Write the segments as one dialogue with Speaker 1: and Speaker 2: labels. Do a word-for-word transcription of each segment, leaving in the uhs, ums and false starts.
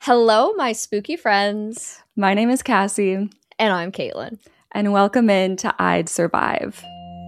Speaker 1: Hello, my spooky friends.
Speaker 2: My name is Cassie.
Speaker 1: And I'm Caitlin.
Speaker 2: And welcome in to I'd Survive.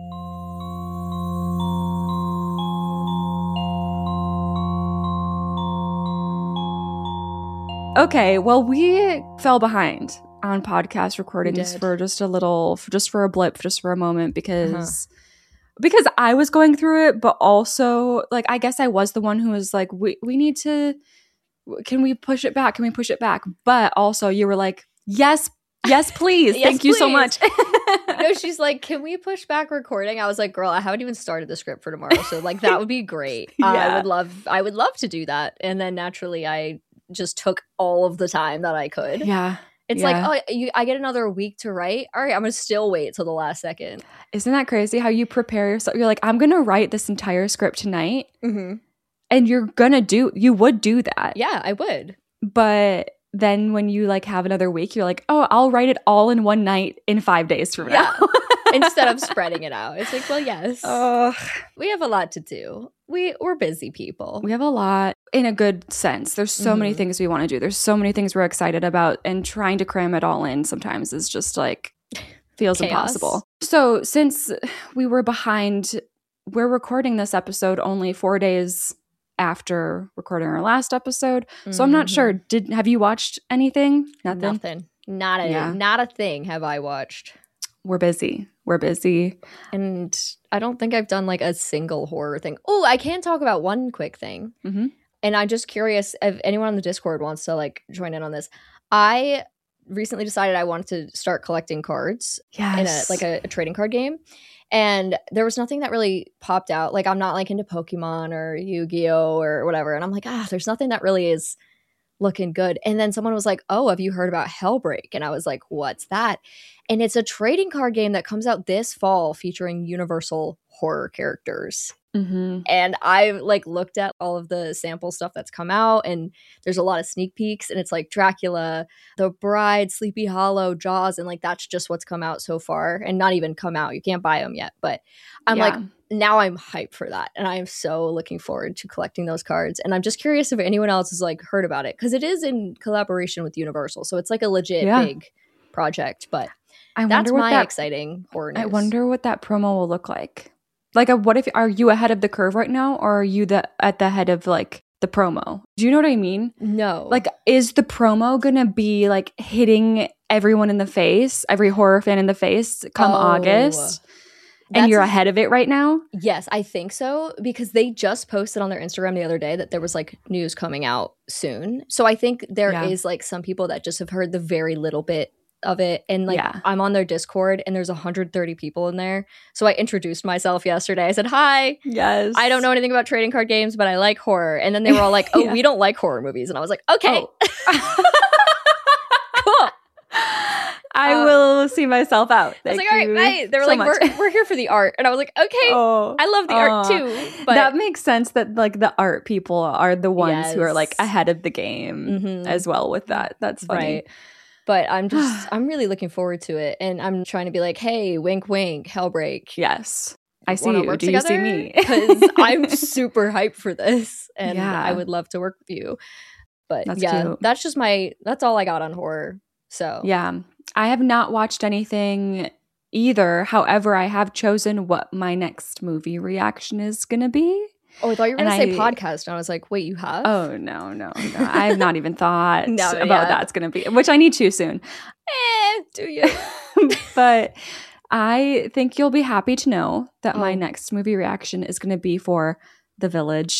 Speaker 2: Okay, well, we fell behind on podcast recordings for just a little, for just for a blip, just for a moment, because uh-huh. because I was going through it, but also, like, I guess I was the one who was like, we we need to, can we push it back? Can we push it back? But also, you were like, yes, yes, please.
Speaker 1: yes,
Speaker 2: Thank
Speaker 1: please.
Speaker 2: you so much.
Speaker 1: No, she's like, can we push back recording? I was like, girl, I haven't even started the script for tomorrow, so like that would be great. yeah. I would love, I would love to do that, and then naturally, I just took all of the time that I could.
Speaker 2: Yeah.
Speaker 1: It's
Speaker 2: yeah.
Speaker 1: like, oh, you, I get another week to write. All right, I'm going to still wait till the last second.
Speaker 2: Isn't that crazy how you prepare yourself? You're like, I'm going to write this entire script tonight.
Speaker 1: Mm-hmm.
Speaker 2: And you're going to do, you would do that.
Speaker 1: Yeah, I would.
Speaker 2: But then when you like have another week, you're like, oh, I'll write it all in one night in five days from
Speaker 1: yeah.
Speaker 2: now.
Speaker 1: Instead of spreading it out. It's like, well, yes.
Speaker 2: Uh,
Speaker 1: we have a lot to do. We, we're busy people.
Speaker 2: We have a lot in a good sense. There's so mm-hmm. many things we want to do. There's so many things we're excited about, and trying to cram it all in sometimes is just like feels
Speaker 1: Chaos.
Speaker 2: Impossible. So since we were behind, we're recording this episode only four days after recording our last episode. So mm-hmm. I'm not sure. Did have you watched anything? Nothing.
Speaker 1: Nothing. Not a yeah. not a thing have I watched.
Speaker 2: We're busy. We're busy.
Speaker 1: And I don't think I've done like a single horror thing. Oh, I can talk about one quick thing.
Speaker 2: Mm-hmm.
Speaker 1: And I'm just curious if anyone on the Discord wants to like join in on this. I recently decided I wanted to start collecting cards
Speaker 2: yes.
Speaker 1: in a like a, a trading card game. And there was nothing that really popped out. Like, I'm not like into Pokemon or Yu-Gi-Oh or whatever. And I'm like, ah, there's nothing that really is looking good. And then someone was like, oh, have you heard about Hellbreak? And I was like, what's that? And it's a trading card game that comes out this fall featuring Universal horror characters.
Speaker 2: Mm-hmm.
Speaker 1: And I like looked at all of the sample stuff that's come out, and there's a lot of sneak peeks, and it's like Dracula, The Bride, Sleepy Hollow, Jaws, and like that's just what's come out so far, and not even come out. You can't buy them yet, but I'm
Speaker 2: yeah.
Speaker 1: like, now I'm hyped for that, and I am so looking forward to collecting those cards. And I'm just curious if anyone else has like heard about it, because it is in collaboration with Universal, so it's like a legit yeah. big project. But
Speaker 2: I
Speaker 1: that's my
Speaker 2: that,
Speaker 1: exciting horror news.
Speaker 2: I wonder what that promo will look like. Like, a, what if, are you ahead of the curve right now, or are you the at the head of, like, the promo? Do you know what I mean?
Speaker 1: No.
Speaker 2: Like, is the promo going to be, like, hitting everyone in the face, every horror fan in the face come
Speaker 1: oh,
Speaker 2: August? And you're ahead of it right now?
Speaker 1: Yes, I think so, because they just posted on their Instagram the other day that there was, like, news coming out soon. So I think there yeah. is, like, some people that just have heard the very little bit of it, and like
Speaker 2: yeah.
Speaker 1: I'm on their Discord, and there's one hundred thirty people in there. So I introduced myself yesterday. I said, hi,
Speaker 2: yes,
Speaker 1: I don't know anything about trading card games, but I like horror. And then they were all like, oh, yeah. we don't like horror movies. And I was like, okay.
Speaker 2: Oh.
Speaker 1: Cool.
Speaker 2: I
Speaker 1: uh,
Speaker 2: will see myself out. Thank
Speaker 1: I was like, all right, bye. They were
Speaker 2: so
Speaker 1: like,
Speaker 2: much.
Speaker 1: we're, we're here for the art. And I was like, okay,
Speaker 2: oh,
Speaker 1: I love the
Speaker 2: uh,
Speaker 1: art too. But
Speaker 2: that makes sense that like the art people are the ones
Speaker 1: yes.
Speaker 2: who are like ahead of the game
Speaker 1: mm-hmm.
Speaker 2: as well with that. That's funny.
Speaker 1: Right. But I'm just, I'm really looking forward to it. And I'm trying to be like, hey, wink, wink, Hellbreak.
Speaker 2: Yes. I see
Speaker 1: Wanna
Speaker 2: you.
Speaker 1: Work
Speaker 2: Do
Speaker 1: together?
Speaker 2: you see me?
Speaker 1: Because I'm super hyped for this. And
Speaker 2: yeah.
Speaker 1: I would love to work with you. But
Speaker 2: that's
Speaker 1: yeah,
Speaker 2: cute.
Speaker 1: that's just my, that's all I got on horror. So
Speaker 2: yeah, I have not watched anything either. However, I have chosen what my next movie reaction is going to be.
Speaker 1: Oh, I thought you were going to say
Speaker 2: I,
Speaker 1: podcast. And I was like, wait, you have?
Speaker 2: Oh, no, no, no. I have not even thought
Speaker 1: no,
Speaker 2: about
Speaker 1: yeah.
Speaker 2: that's going to be, which I need to soon.
Speaker 1: Eh, do you?
Speaker 2: But I think you'll be happy to know that
Speaker 1: oh.
Speaker 2: my next movie reaction is going to be for The Village.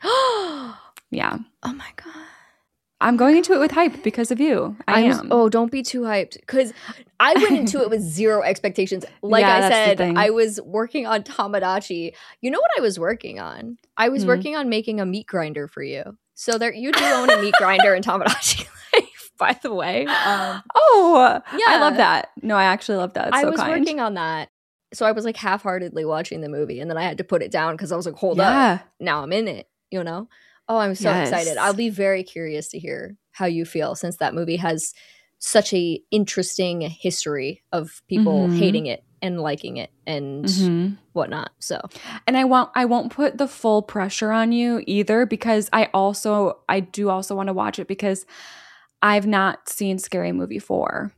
Speaker 2: Yeah.
Speaker 1: Oh, my God.
Speaker 2: I'm going into it with hype because of you. I
Speaker 1: I'm,
Speaker 2: am.
Speaker 1: Oh, don't be too hyped. Because I went into it with zero expectations. Like
Speaker 2: yeah,
Speaker 1: I
Speaker 2: said,
Speaker 1: I was working on Tamagotchi. You know what I was working on? I was mm. working on making a meat grinder for you. So there, you do own a meat grinder in Tamagotchi life, by the way. Um,
Speaker 2: oh,
Speaker 1: yeah.
Speaker 2: I love that. No, I actually love that. It's
Speaker 1: I
Speaker 2: so
Speaker 1: was
Speaker 2: kind.
Speaker 1: working on that. So I was like half-heartedly watching the movie, and then I had to put it down because I was like, hold
Speaker 2: yeah.
Speaker 1: up. Now I'm in it, you know? Oh, I'm so
Speaker 2: yes.
Speaker 1: excited. I'll be very curious to hear how you feel, since that movie has such a interesting history of people
Speaker 2: mm-hmm.
Speaker 1: hating it and liking it and
Speaker 2: mm-hmm.
Speaker 1: whatnot. So,
Speaker 2: and I won't I won't put the full pressure on you either, because I also I do also want to watch it because I've not seen Scary Movie four.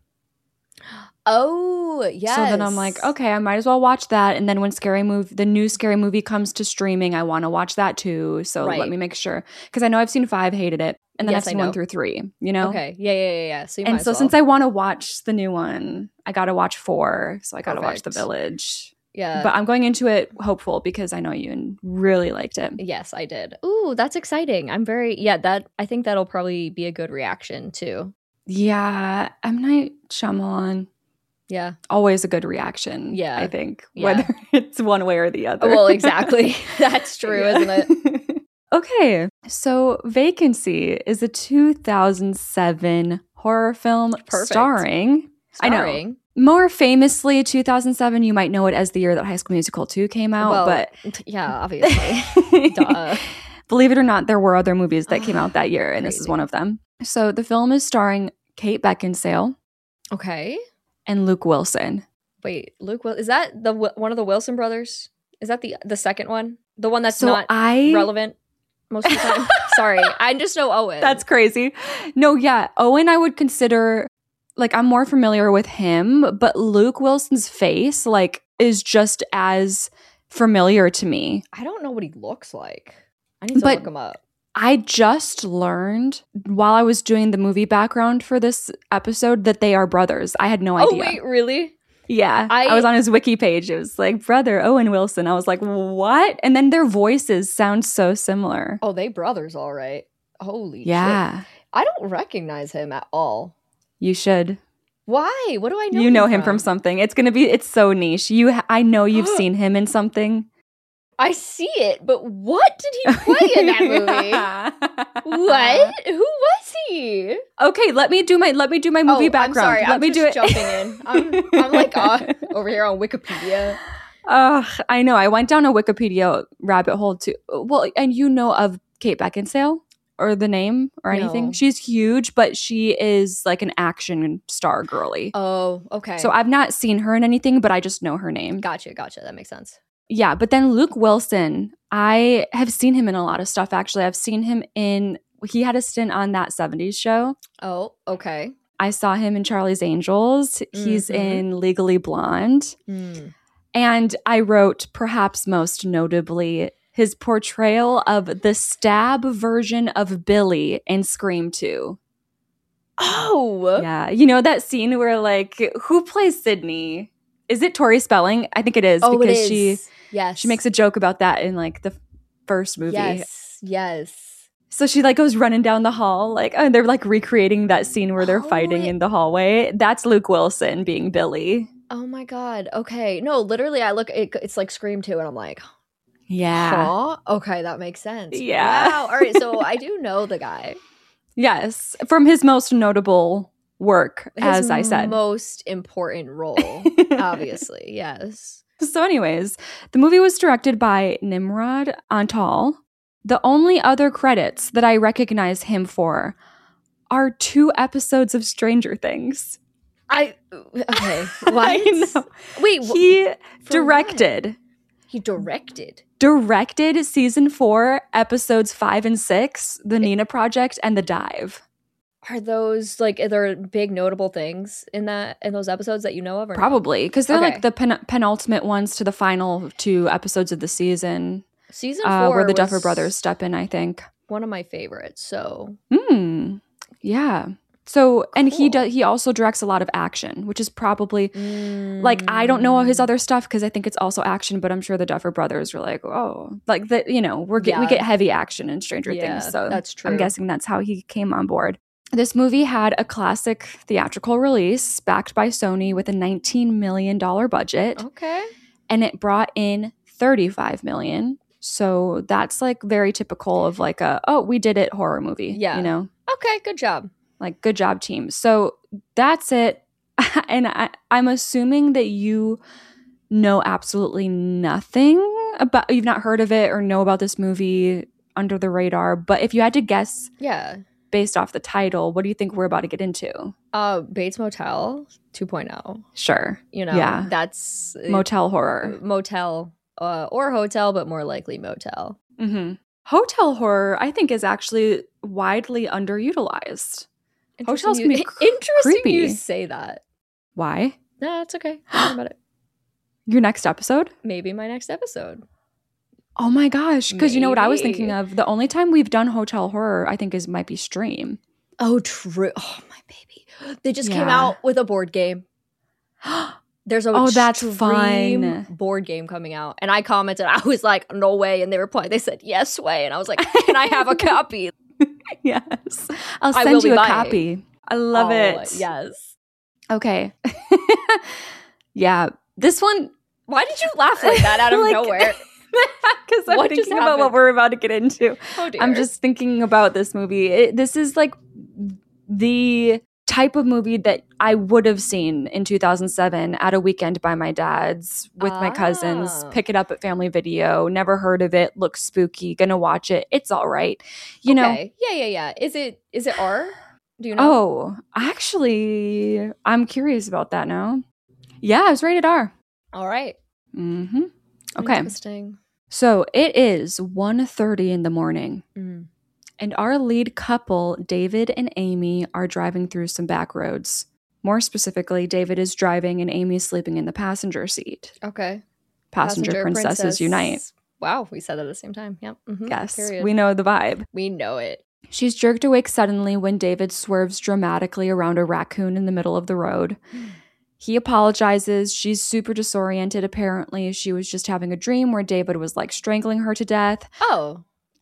Speaker 1: Oh, yes.
Speaker 2: So then I'm like, okay, I might as well watch that. And then when Scary Movie, the new Scary Movie comes to streaming, I want to watch that too. So
Speaker 1: Right.
Speaker 2: let me make sure. Because I know I've seen five, hated it. And then
Speaker 1: Yes,
Speaker 2: I've seen
Speaker 1: I know.
Speaker 2: one through three, you know?
Speaker 1: Okay. Yeah, yeah, yeah, yeah. So you
Speaker 2: and
Speaker 1: might
Speaker 2: so
Speaker 1: as well.
Speaker 2: since I want to watch the new one, I got to watch four. So I got to watch The
Speaker 1: Perfect.
Speaker 2: Village.
Speaker 1: Yeah.
Speaker 2: But I'm going into it hopeful because I know you really liked it.
Speaker 1: Yes, I did. Ooh, that's exciting. I'm very, yeah, that, I think that'll probably be a good reaction too.
Speaker 2: Yeah. M. Night Shyamalan.
Speaker 1: Yeah.
Speaker 2: Always a good reaction.
Speaker 1: Yeah.
Speaker 2: I think.
Speaker 1: Yeah.
Speaker 2: Whether it's one way or the other.
Speaker 1: Well, exactly. That's true,
Speaker 2: Yeah.
Speaker 1: isn't it?
Speaker 2: Okay. So Vacancy is a two thousand seven horror film
Speaker 1: Perfect.
Speaker 2: starring.
Speaker 1: Starring.
Speaker 2: I know. More famously, two thousand seven, you might know it as the year that High School Musical two came out.
Speaker 1: Well,
Speaker 2: but
Speaker 1: yeah, obviously. Duh.
Speaker 2: Believe it or not, there were other movies that came out that year, and this is
Speaker 1: Crazy.
Speaker 2: one of them. So the film is starring Kate Beckinsale
Speaker 1: Okay.
Speaker 2: and Luke Wilson.
Speaker 1: Wait, Luke, Wil- is that the Wi- one of the Wilson brothers? Is that the the second one? The one that's
Speaker 2: So
Speaker 1: not
Speaker 2: I
Speaker 1: relevant most of the time? Sorry, I just know Owen.
Speaker 2: That's crazy. No, yeah. Owen, I would consider, like, I'm more familiar with him, but Luke Wilson's face, like, is just as familiar to me.
Speaker 1: I don't know what he looks like. I need to
Speaker 2: But-
Speaker 1: look him up.
Speaker 2: I just learned while I was doing the movie background for this episode that they are brothers. I had no
Speaker 1: Oh,
Speaker 2: idea.
Speaker 1: wait, really?
Speaker 2: Yeah.
Speaker 1: I-
Speaker 2: I, was on his wiki page. It was like, brother Owen Wilson. I was like, what? And then their voices sound so similar.
Speaker 1: Oh, they brothers, all right. Holy shit.
Speaker 2: Yeah.
Speaker 1: I don't recognize him at all.
Speaker 2: You should.
Speaker 1: Why? What do I know?
Speaker 2: You know him from something. It's going to be, it's so niche. You, ha- I know you've seen him in something.
Speaker 1: I see it, but what did he play in that movie? What? Who was he?
Speaker 2: Okay, let me do my let me do my movie
Speaker 1: oh,
Speaker 2: background.
Speaker 1: I'm sorry.
Speaker 2: Let
Speaker 1: I'm
Speaker 2: me
Speaker 1: just
Speaker 2: do it.
Speaker 1: jumping in. I'm, I'm like uh, over here on Wikipedia.
Speaker 2: Ugh, I know. I went down a Wikipedia rabbit hole too. Well, and you know of Kate Beckinsale or the name or anything?
Speaker 1: No.
Speaker 2: She's huge, but she is like an action star girly.
Speaker 1: Oh, okay.
Speaker 2: So I've not seen her in anything, but I just know her name.
Speaker 1: gotcha, gotcha. That makes sense.
Speaker 2: Yeah, but then Luke Wilson, I have seen him in a lot of stuff, actually. I've seen him in, he had a stint on That seventies Show.
Speaker 1: Oh, okay.
Speaker 2: I saw him in Charlie's Angels. He's
Speaker 1: Mhm.
Speaker 2: in Legally Blonde.
Speaker 1: Mm.
Speaker 2: And I wrote, perhaps most notably, his portrayal of the stab version of Billy in Scream two.
Speaker 1: Oh,
Speaker 2: Yeah, you know that scene where, like, who plays Sydney? Is it Tori Spelling? I think it is
Speaker 1: oh,
Speaker 2: because
Speaker 1: it is.
Speaker 2: she
Speaker 1: yes,
Speaker 2: she makes a joke about that in like the first movie.
Speaker 1: Yes, yes.
Speaker 2: So she like goes running down the hall, like and they're like recreating that scene where they're
Speaker 1: Oh,
Speaker 2: fighting
Speaker 1: it-
Speaker 2: in the hallway. That's Luke Wilson being Billy.
Speaker 1: Oh my god. Okay. No, literally, I look. It, it's like Scream two, and I'm like,
Speaker 2: Yeah.
Speaker 1: huh? Okay, that makes sense.
Speaker 2: Yeah.
Speaker 1: Wow. All right. So I do know the guy.
Speaker 2: Yes, from his most notable work,
Speaker 1: His
Speaker 2: as I said.
Speaker 1: most important role, obviously. Yes.
Speaker 2: So, anyways, the movie was directed by Nimrod Antal. The only other credits that I recognize him for are two episodes of Stranger Things.
Speaker 1: I okay. What?
Speaker 2: I know.
Speaker 1: Wait. wh-
Speaker 2: He
Speaker 1: for
Speaker 2: directed.
Speaker 1: what? He directed.
Speaker 2: Directed season four, episodes five and six, The Nina Project, and The Dive.
Speaker 1: Are those like are there big notable things in that in those episodes that you know of? Or no?
Speaker 2: Probably, because they're
Speaker 1: Okay.
Speaker 2: like the pen- penultimate ones to the final two episodes of the season,
Speaker 1: Season four,
Speaker 2: uh, where the Duffer
Speaker 1: was
Speaker 2: Brothers step in, I think.
Speaker 1: one of my favorites. So
Speaker 2: Hmm. Yeah. So, and he
Speaker 1: Cool.
Speaker 2: does. He also directs a lot of action, which is probably like I don't know his other stuff because I think it's also action, but I'm sure the Duffer Brothers were like, oh, like that. You know, we're get, we
Speaker 1: Yeah.
Speaker 2: get heavy action in Stranger
Speaker 1: Yeah,
Speaker 2: Things, so
Speaker 1: that's true.
Speaker 2: I'm guessing that's how he came on board. This movie had a classic theatrical release backed by Sony with a nineteen million dollars budget,
Speaker 1: Okay.
Speaker 2: and it brought in thirty-five million dollars. So that's like very typical of like a oh we did it horror movie.
Speaker 1: Yeah.
Speaker 2: You know.
Speaker 1: Okay. Good job.
Speaker 2: Like, good job, team. So that's it. And I, I'm assuming that you know absolutely nothing about, you've not heard of it or know about this movie under the radar. But if you had to guess
Speaker 1: Yeah.
Speaker 2: based off the title, what do you think we're about to get into?
Speaker 1: Uh, Bates Motel two point oh.
Speaker 2: Sure.
Speaker 1: You know,
Speaker 2: yeah.
Speaker 1: that's
Speaker 2: motel horror.
Speaker 1: Motel uh, or hotel, but more likely motel.
Speaker 2: Mm-hmm. Hotel horror, I think, is actually widely underutilized. Hotels can be cr-
Speaker 1: interesting
Speaker 2: creepy.
Speaker 1: You say that.
Speaker 2: Why?
Speaker 1: No, it's okay. Don't worry about it.
Speaker 2: Your next episode?
Speaker 1: Maybe my next episode.
Speaker 2: Oh my gosh. Because you know what I was thinking of? The only time we've done hotel horror, I think, is might be Stream.
Speaker 1: Oh, true. Oh, my baby. They just
Speaker 2: yeah.
Speaker 1: came out with a board game. There's a
Speaker 2: oh, that's fun.
Speaker 1: board game coming out. And I commented, I was like, no way. And they replied, they said, yes way. And I was like, can I have a copy?
Speaker 2: Yes. I'll send you a buying. copy. I love oh, it.
Speaker 1: Yes.
Speaker 2: Okay. yeah. This one.
Speaker 1: Why did you laugh like that out of like, nowhere?
Speaker 2: Because I'm what thinking about what we're about to get into.
Speaker 1: Oh, dear.
Speaker 2: I'm just thinking about this movie. It, this is like the type of movie that I would have seen in two thousand seven at a weekend by my dad's with ah. my cousins. Pick it up at Family Video. Never heard of it. Looks spooky. Gonna watch it. It's all right. You
Speaker 1: okay.
Speaker 2: know.
Speaker 1: Yeah, yeah, yeah. Is it is it R? Do you know?
Speaker 2: Oh, actually, I'm curious about that now. Yeah, it was rated R.
Speaker 1: All right.
Speaker 2: Mm-hmm. Okay.
Speaker 1: Interesting.
Speaker 2: So it is one thirty in the morning.
Speaker 1: Mm.
Speaker 2: And our lead couple, David and Amy, are driving through some back roads. More specifically, David is driving and Amy is sleeping in the passenger seat.
Speaker 1: Okay.
Speaker 2: Passenger, passenger princesses princess. Unite.
Speaker 1: Wow, we said that at the same time. Yep. Mm-hmm.
Speaker 2: Yes,
Speaker 1: Period.
Speaker 2: We know the vibe.
Speaker 1: We know it.
Speaker 2: She's jerked awake suddenly when David swerves dramatically around a raccoon in the middle of the road. He apologizes. She's super disoriented. Apparently, she was just having a dream where David was like strangling her to death.
Speaker 1: Oh.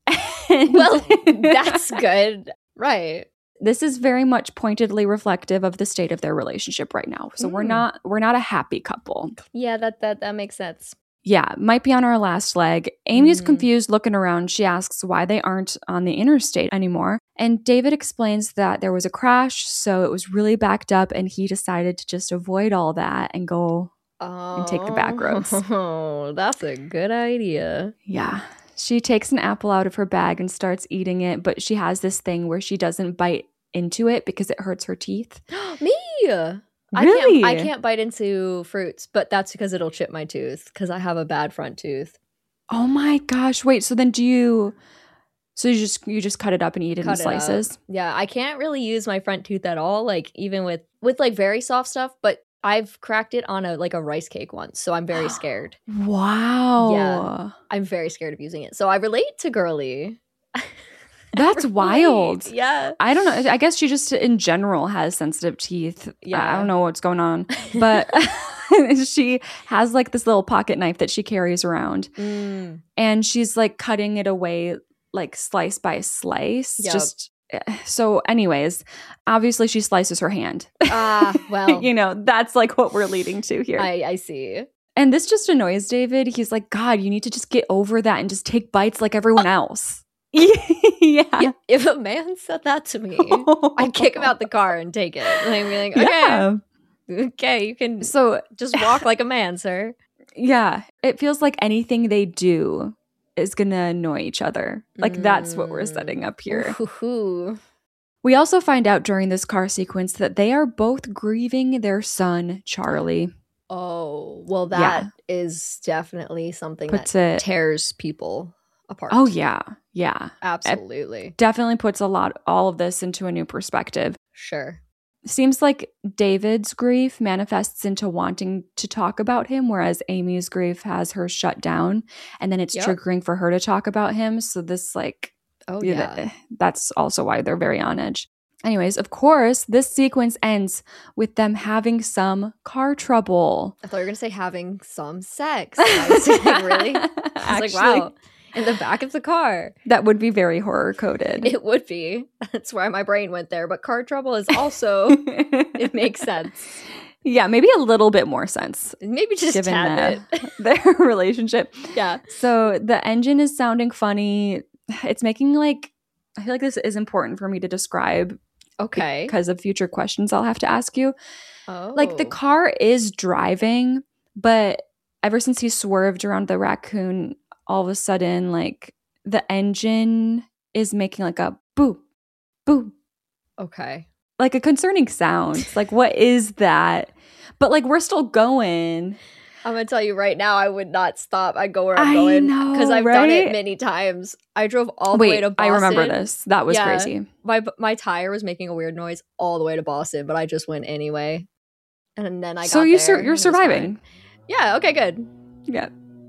Speaker 1: Well, that's good. Right.
Speaker 2: This is very much pointedly reflective of the state of their relationship right now. So mm. we're not we're not a happy couple.
Speaker 1: Yeah, that that that makes sense.
Speaker 2: Yeah, might be on our last leg. Amy's mm. confused looking around. She asks why they aren't on the interstate anymore. And David explains that there was a crash, so it was really backed up, and he decided to just avoid all that and go oh. and take the back roads.
Speaker 1: Oh, that's a good idea.
Speaker 2: Yeah. She takes an apple out of her bag and starts eating it, but she has this thing where she doesn't bite into it because it hurts her teeth.
Speaker 1: Me?
Speaker 2: Really?
Speaker 1: I can't, I can't bite into fruits, but that's because it'll chip my tooth because I have a bad front tooth.
Speaker 2: Oh my gosh. Wait, so then do you so you just you just cut it up and eat it cut in slices?
Speaker 1: It yeah, I can't really use my front tooth at all, like even with with like very soft stuff, but I've cracked it on a like a rice cake once, so I'm very scared.
Speaker 2: Wow.
Speaker 1: Yeah. I'm very scared of using it. So I relate to Girly.
Speaker 2: That's wild.
Speaker 1: Yeah.
Speaker 2: I don't know. I guess she just in general has sensitive teeth.
Speaker 1: Yeah.
Speaker 2: I don't know what's going on. But she has like this little pocket knife that she carries around.
Speaker 1: Mm.
Speaker 2: And she's like cutting it away like slice by slice.
Speaker 1: Yep.
Speaker 2: Just so anyways, obviously she slices her hand.
Speaker 1: Ah, well.
Speaker 2: You know, that's like what we're leading to here.
Speaker 1: I, I see.
Speaker 2: And this just annoys David. He's like, God, you need to just get over that and just take bites like everyone else. yeah.
Speaker 1: yeah. If a man said that to me, I'd kick him out the car and take it. And I'd be like, okay,
Speaker 2: yeah.
Speaker 1: okay, you can
Speaker 2: so
Speaker 1: just walk like a man, sir.
Speaker 2: Yeah. It feels like anything they do is going to annoy each other. Like mm. that's what we're setting up here.
Speaker 1: Ooh.
Speaker 2: We also find out during this car sequence that they are both grieving their son, Charlie.
Speaker 1: Oh, well, that yeah. is definitely something
Speaker 2: puts
Speaker 1: that
Speaker 2: it,
Speaker 1: tears people apart.
Speaker 2: Oh, yeah. Yeah.
Speaker 1: Absolutely.
Speaker 2: It definitely puts a lot, all of this into a new perspective.
Speaker 1: Sure.
Speaker 2: Seems like David's grief manifests into wanting to talk about him, whereas Amy's grief has her shut down, and then it's yep. triggering for her to talk about him. So this, like,
Speaker 1: oh yeah,
Speaker 2: th- that's also why they're very on edge. Anyways, of course, this sequence ends with them having some car trouble.
Speaker 1: I thought you were gonna say having some sex. I was like, really? I was
Speaker 2: Actually,
Speaker 1: like, wow. In the back of the car.
Speaker 2: That would be very horror coded.
Speaker 1: It would be. That's why my brain went there. But car trouble is also, it makes sense.
Speaker 2: Yeah, maybe a little bit more sense.
Speaker 1: Maybe just
Speaker 2: given
Speaker 1: tad
Speaker 2: the, their relationship.
Speaker 1: Yeah.
Speaker 2: So the engine is sounding funny. It's making like, I feel like this is important for me to describe.
Speaker 1: Okay.
Speaker 2: Because of future questions I'll have to ask you.
Speaker 1: Oh.
Speaker 2: Like the car is driving, but ever since he swerved around the raccoon, all of a sudden, like, the engine is making, like, a boop, boop,
Speaker 1: Okay.
Speaker 2: Like a concerning sound. Like, what is that? But like, we're still going.
Speaker 1: I'm going to tell you right now, I would not stop. I'd go where I'm
Speaker 2: I
Speaker 1: going.
Speaker 2: know,
Speaker 1: Because I've
Speaker 2: right?
Speaker 1: done it many times. I drove all the
Speaker 2: Wait,
Speaker 1: way to Boston.
Speaker 2: I remember this. That was
Speaker 1: Yeah,
Speaker 2: crazy.
Speaker 1: My my tire was making a weird noise all the way to Boston, but I just went anyway. And then I got
Speaker 2: so you
Speaker 1: there.
Speaker 2: sur- you're
Speaker 1: and it was
Speaker 2: surviving.
Speaker 1: fine. Yeah, okay, good.
Speaker 2: Yeah.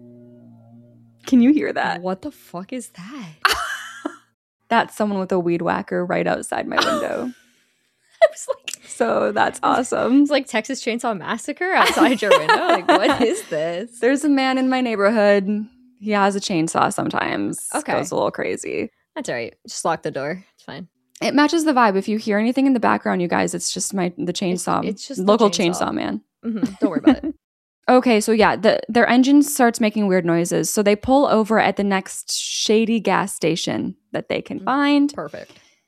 Speaker 2: Can you hear that?
Speaker 1: What the fuck is that?
Speaker 2: That's someone with a weed whacker right outside my window.
Speaker 1: I was like,
Speaker 2: so that's awesome.
Speaker 1: It's like Texas Chainsaw Massacre outside your window. Like, what is this?
Speaker 2: There's a man in my neighborhood. He has a chainsaw sometimes.
Speaker 1: Okay.
Speaker 2: Goes a little crazy.
Speaker 1: That's all right. Just lock the door. It's fine.
Speaker 2: It matches the vibe. If you hear anything in the background, you guys, it's just my the chainsaw.
Speaker 1: It's, it's just the
Speaker 2: local
Speaker 1: chainsaw.
Speaker 2: chainsaw, man.
Speaker 1: Mm-hmm. Don't worry about it.
Speaker 2: Okay, so yeah, the, their engine starts making weird noises. So they pull over at the next shady gas station that they can find.
Speaker 1: Perfect.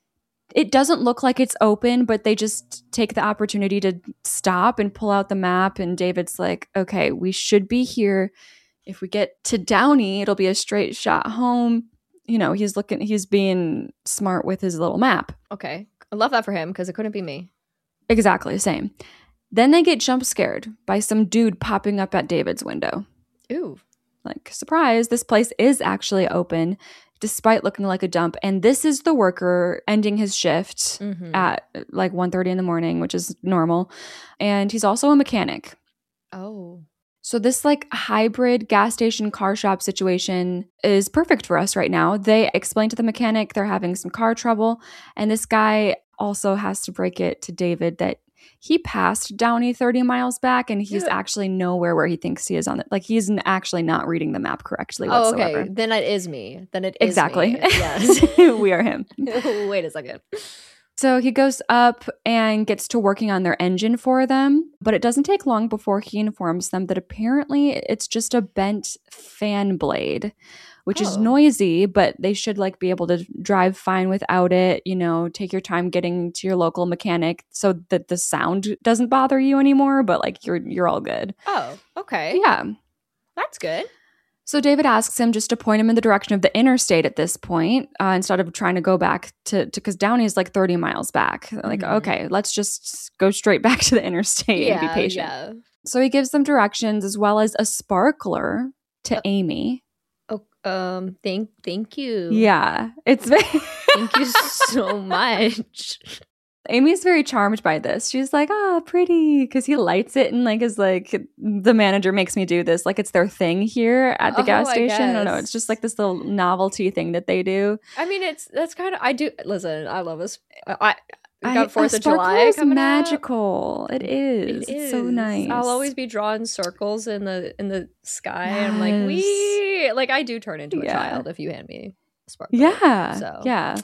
Speaker 2: It doesn't look like it's open, but they just take the opportunity to stop and pull out the map. And David's like, okay, we should be here. If we get to Downey, it'll be a straight shot home. You know, he's looking, he's being smart with his little map.
Speaker 1: Okay. I love that for him because it couldn't be me.
Speaker 2: Exactly, same. Then they get jump scared by some dude popping up at David's window.
Speaker 1: Ooh.
Speaker 2: Like, surprise, this place is actually open despite looking like a dump. And this is the worker ending his shift
Speaker 1: mm-hmm.
Speaker 2: at like one thirty in the morning, which is normal. And he's also a mechanic.
Speaker 1: Oh.
Speaker 2: So this like hybrid gas station car shop situation is perfect for us right now. They explain to the mechanic they're having some car trouble. And this guy also has to break it to David that he passed Downey thirty miles back and he's
Speaker 1: yeah.
Speaker 2: actually nowhere where he thinks he is on it. Like he's actually not reading the map correctly
Speaker 1: oh,
Speaker 2: whatsoever.
Speaker 1: Okay. Then it is me. Then it is
Speaker 2: exactly.
Speaker 1: me. Yes.
Speaker 2: We are him.
Speaker 1: Wait a second.
Speaker 2: So he goes up and gets to working on their engine for them, but it doesn't take long before he informs them that apparently it's just a bent fan blade, which
Speaker 1: oh.
Speaker 2: is noisy, but they should like be able to drive fine without it. You know, take your time getting to your local mechanic so that the sound doesn't bother you anymore, but like you're you're all good.
Speaker 1: Oh, okay.
Speaker 2: Yeah.
Speaker 1: That's good.
Speaker 2: So David asks him just to point him in the direction of the interstate at this point, uh, instead of trying to go back to, because Downey is like thirty miles back. Like,
Speaker 1: mm-hmm.
Speaker 2: okay, let's just go straight back to the interstate
Speaker 1: yeah,
Speaker 2: and be patient.
Speaker 1: Yeah.
Speaker 2: So he gives them directions as well as a sparkler to uh, Amy.
Speaker 1: Oh, um, thank, thank you.
Speaker 2: Yeah, it's very.
Speaker 1: Thank you so much.
Speaker 2: Amy's very charmed by this. She's like, "Ah, oh, pretty," because he lights it and like is like, the manager makes me do this. Like it's their thing here at the
Speaker 1: oh,
Speaker 2: gas
Speaker 1: I
Speaker 2: station. I,
Speaker 1: guess.
Speaker 2: don't know. It's just like this little novelty thing that they do.
Speaker 1: I mean, it's that's kind of. I do listen. I love this. I. We
Speaker 2: I
Speaker 1: got Fourth of July
Speaker 2: is
Speaker 1: coming
Speaker 2: magical.
Speaker 1: Out.
Speaker 2: It is.
Speaker 1: It is.
Speaker 2: It's so nice.
Speaker 1: I'll always be drawing circles in the in the sky.
Speaker 2: Yes.
Speaker 1: And I'm like, we like I do turn into a
Speaker 2: yeah.
Speaker 1: child if you hand me a sparkler.
Speaker 2: Yeah.
Speaker 1: So
Speaker 2: yeah.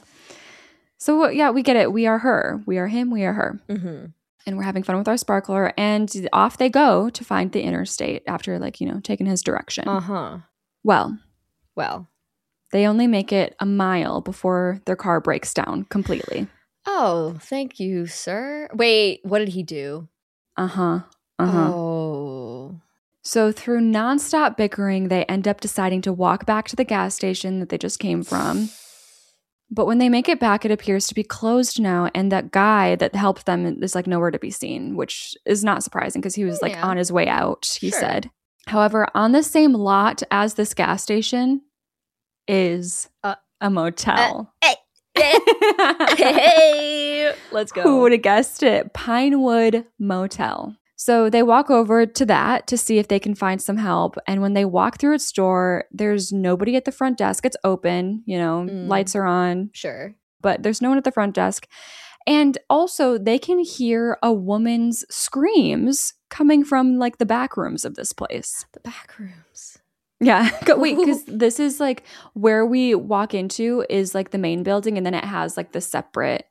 Speaker 2: So yeah, we get it. We are her. We are him. We are her.
Speaker 1: Mm-hmm.
Speaker 2: And we're having fun with our sparkler. And off they go to find the interstate after like you know taking his direction.
Speaker 1: Uh huh.
Speaker 2: Well.
Speaker 1: Well.
Speaker 2: They only make it a mile before their car breaks down completely.
Speaker 1: Oh, thank you, sir. Wait, what did he do?
Speaker 2: Uh-huh. Uh-huh.
Speaker 1: Oh.
Speaker 2: So through nonstop bickering, they end up deciding to walk back to the gas station that they just came from. But when they make it back, it appears to be closed now, and that guy that helped them is like nowhere to be seen, which is not surprising because he was like
Speaker 1: yeah.
Speaker 2: on his way out, he
Speaker 1: sure. said.
Speaker 2: However, on the same lot as this gas station is uh, a motel.
Speaker 1: Uh, hey. Hey, let's go.
Speaker 2: Who would have guessed it? Pinewood Motel. So they walk over to that to see if they can find some help. And when they walk through its door, there's nobody at the front desk. It's open, you know, mm. lights are on.
Speaker 1: Sure.
Speaker 2: But there's no one at the front desk. And also they can hear a woman's screams coming from like the back rooms of this place.
Speaker 1: The back rooms.
Speaker 2: Yeah. Wait, because this is like where we walk into is like the main building, and then it has like the separate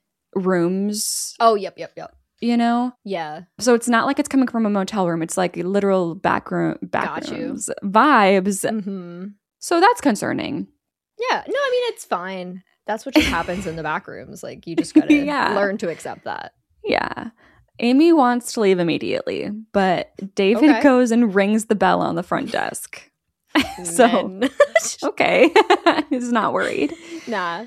Speaker 2: rooms.
Speaker 1: Oh, yep, yep, yep.
Speaker 2: You know?
Speaker 1: Yeah.
Speaker 2: So it's not like it's coming from a motel room. It's like literal back room, back
Speaker 1: Got
Speaker 2: rooms
Speaker 1: you.
Speaker 2: vibes.
Speaker 1: Mm-hmm.
Speaker 2: So that's concerning.
Speaker 1: Yeah. No, I mean, it's fine. That's what just happens in the back rooms. Like you just gotta yeah. learn to accept that.
Speaker 2: Yeah. Amy wants to leave immediately, but David okay. goes and rings the bell on the front desk. So, okay. He's not worried.
Speaker 1: Nah.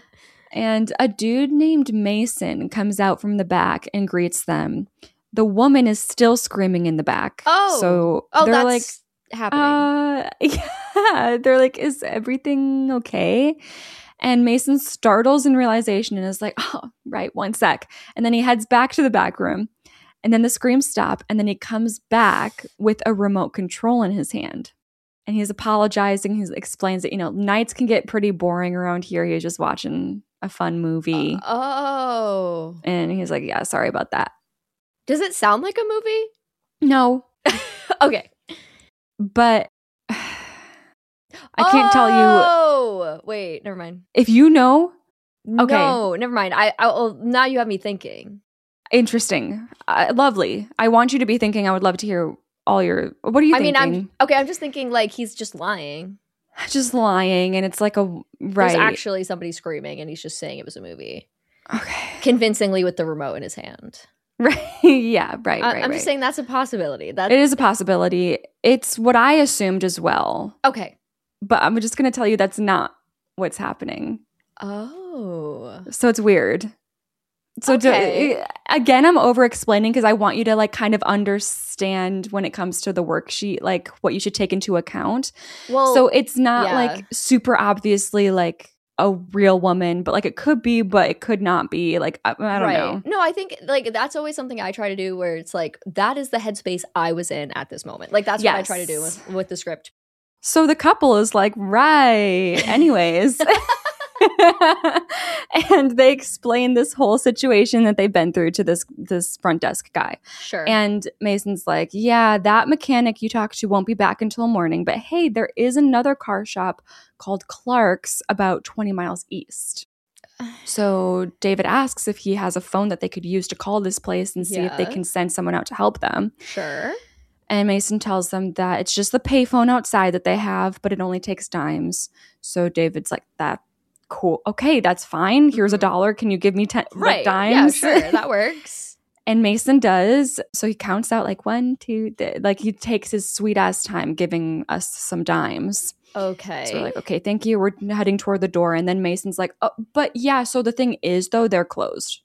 Speaker 2: And a dude named Mason comes out from the back and greets them. The woman is still screaming in the back.
Speaker 1: Oh,
Speaker 2: so
Speaker 1: oh,
Speaker 2: they're
Speaker 1: that's
Speaker 2: like,
Speaker 1: happening.
Speaker 2: Uh, yeah, they're like, is everything okay? And Mason startles in realization and is like, oh, right, one sec. And then he heads back to the back room. And then the screams stop. And then he comes back with a remote control in his hand. And he's apologizing. He explains that, you know, nights can get pretty boring around here. He's just watching a fun movie.
Speaker 1: Uh, oh.
Speaker 2: And he's like, yeah, sorry about that.
Speaker 1: Does it sound like a movie?
Speaker 2: No.
Speaker 1: Okay.
Speaker 2: But I can't
Speaker 1: oh,
Speaker 2: tell you.
Speaker 1: Oh, wait, never mind.
Speaker 2: If you know. Okay.
Speaker 1: No, never mind. I, I well, now you have me thinking.
Speaker 2: Interesting. Uh, lovely. I want you to be thinking. I would love to hear all your. What are you
Speaker 1: I
Speaker 2: thinking?
Speaker 1: mean, I'm okay. I'm just thinking like he's just lying.
Speaker 2: Just lying, and it's like a right.
Speaker 1: There's actually somebody screaming, and he's just saying it was a movie.
Speaker 2: Okay.
Speaker 1: Convincingly with the remote in his hand.
Speaker 2: Right. Yeah. Right.
Speaker 1: I,
Speaker 2: right.
Speaker 1: I'm
Speaker 2: right.
Speaker 1: just saying that's a possibility. That
Speaker 2: it is a possibility. It's what I assumed as well.
Speaker 1: Okay.
Speaker 2: But I'm just going to tell you that's not what's happening.
Speaker 1: Oh.
Speaker 2: So it's weird. So
Speaker 1: okay.
Speaker 2: to, again, I'm over explaining because I want you to like kind of understand when it comes to the worksheet, like what you should take into account.
Speaker 1: Well,
Speaker 2: so it's not
Speaker 1: yeah.
Speaker 2: like super obviously like a real woman, but like it could be, but it could not be. Like I, I don't
Speaker 1: right.
Speaker 2: know.
Speaker 1: No, I think like that's always something I try to do where it's like that is the headspace I was in at this moment. Like that's
Speaker 2: yes.
Speaker 1: what I try to do with, with the script.
Speaker 2: So the couple is like, right. Anyways. And they explain this whole situation that they've been through to this this front desk guy.
Speaker 1: Sure.
Speaker 2: And Mason's like, yeah, that mechanic you talked to won't be back until morning. But hey, there is another car shop called Clark's about twenty miles east. So David asks if he has a phone that they could use to call this place and see
Speaker 1: yeah.
Speaker 2: if they can send someone out to help them.
Speaker 1: Sure.
Speaker 2: And Mason tells them that it's just the payphone outside that they have, but it only takes dimes. So David's like, that cool. Okay, that's fine. Here's a dollar. Can you give me ten
Speaker 1: right.
Speaker 2: like, dimes?
Speaker 1: Yeah, sure. That works.
Speaker 2: And Mason does. So he counts out like one, two, th- like he takes his sweet ass time giving us some dimes.
Speaker 1: Okay.
Speaker 2: So we're like, okay, thank you. We're heading toward the door. And then Mason's like, oh, but yeah, so the thing is though, they're closed.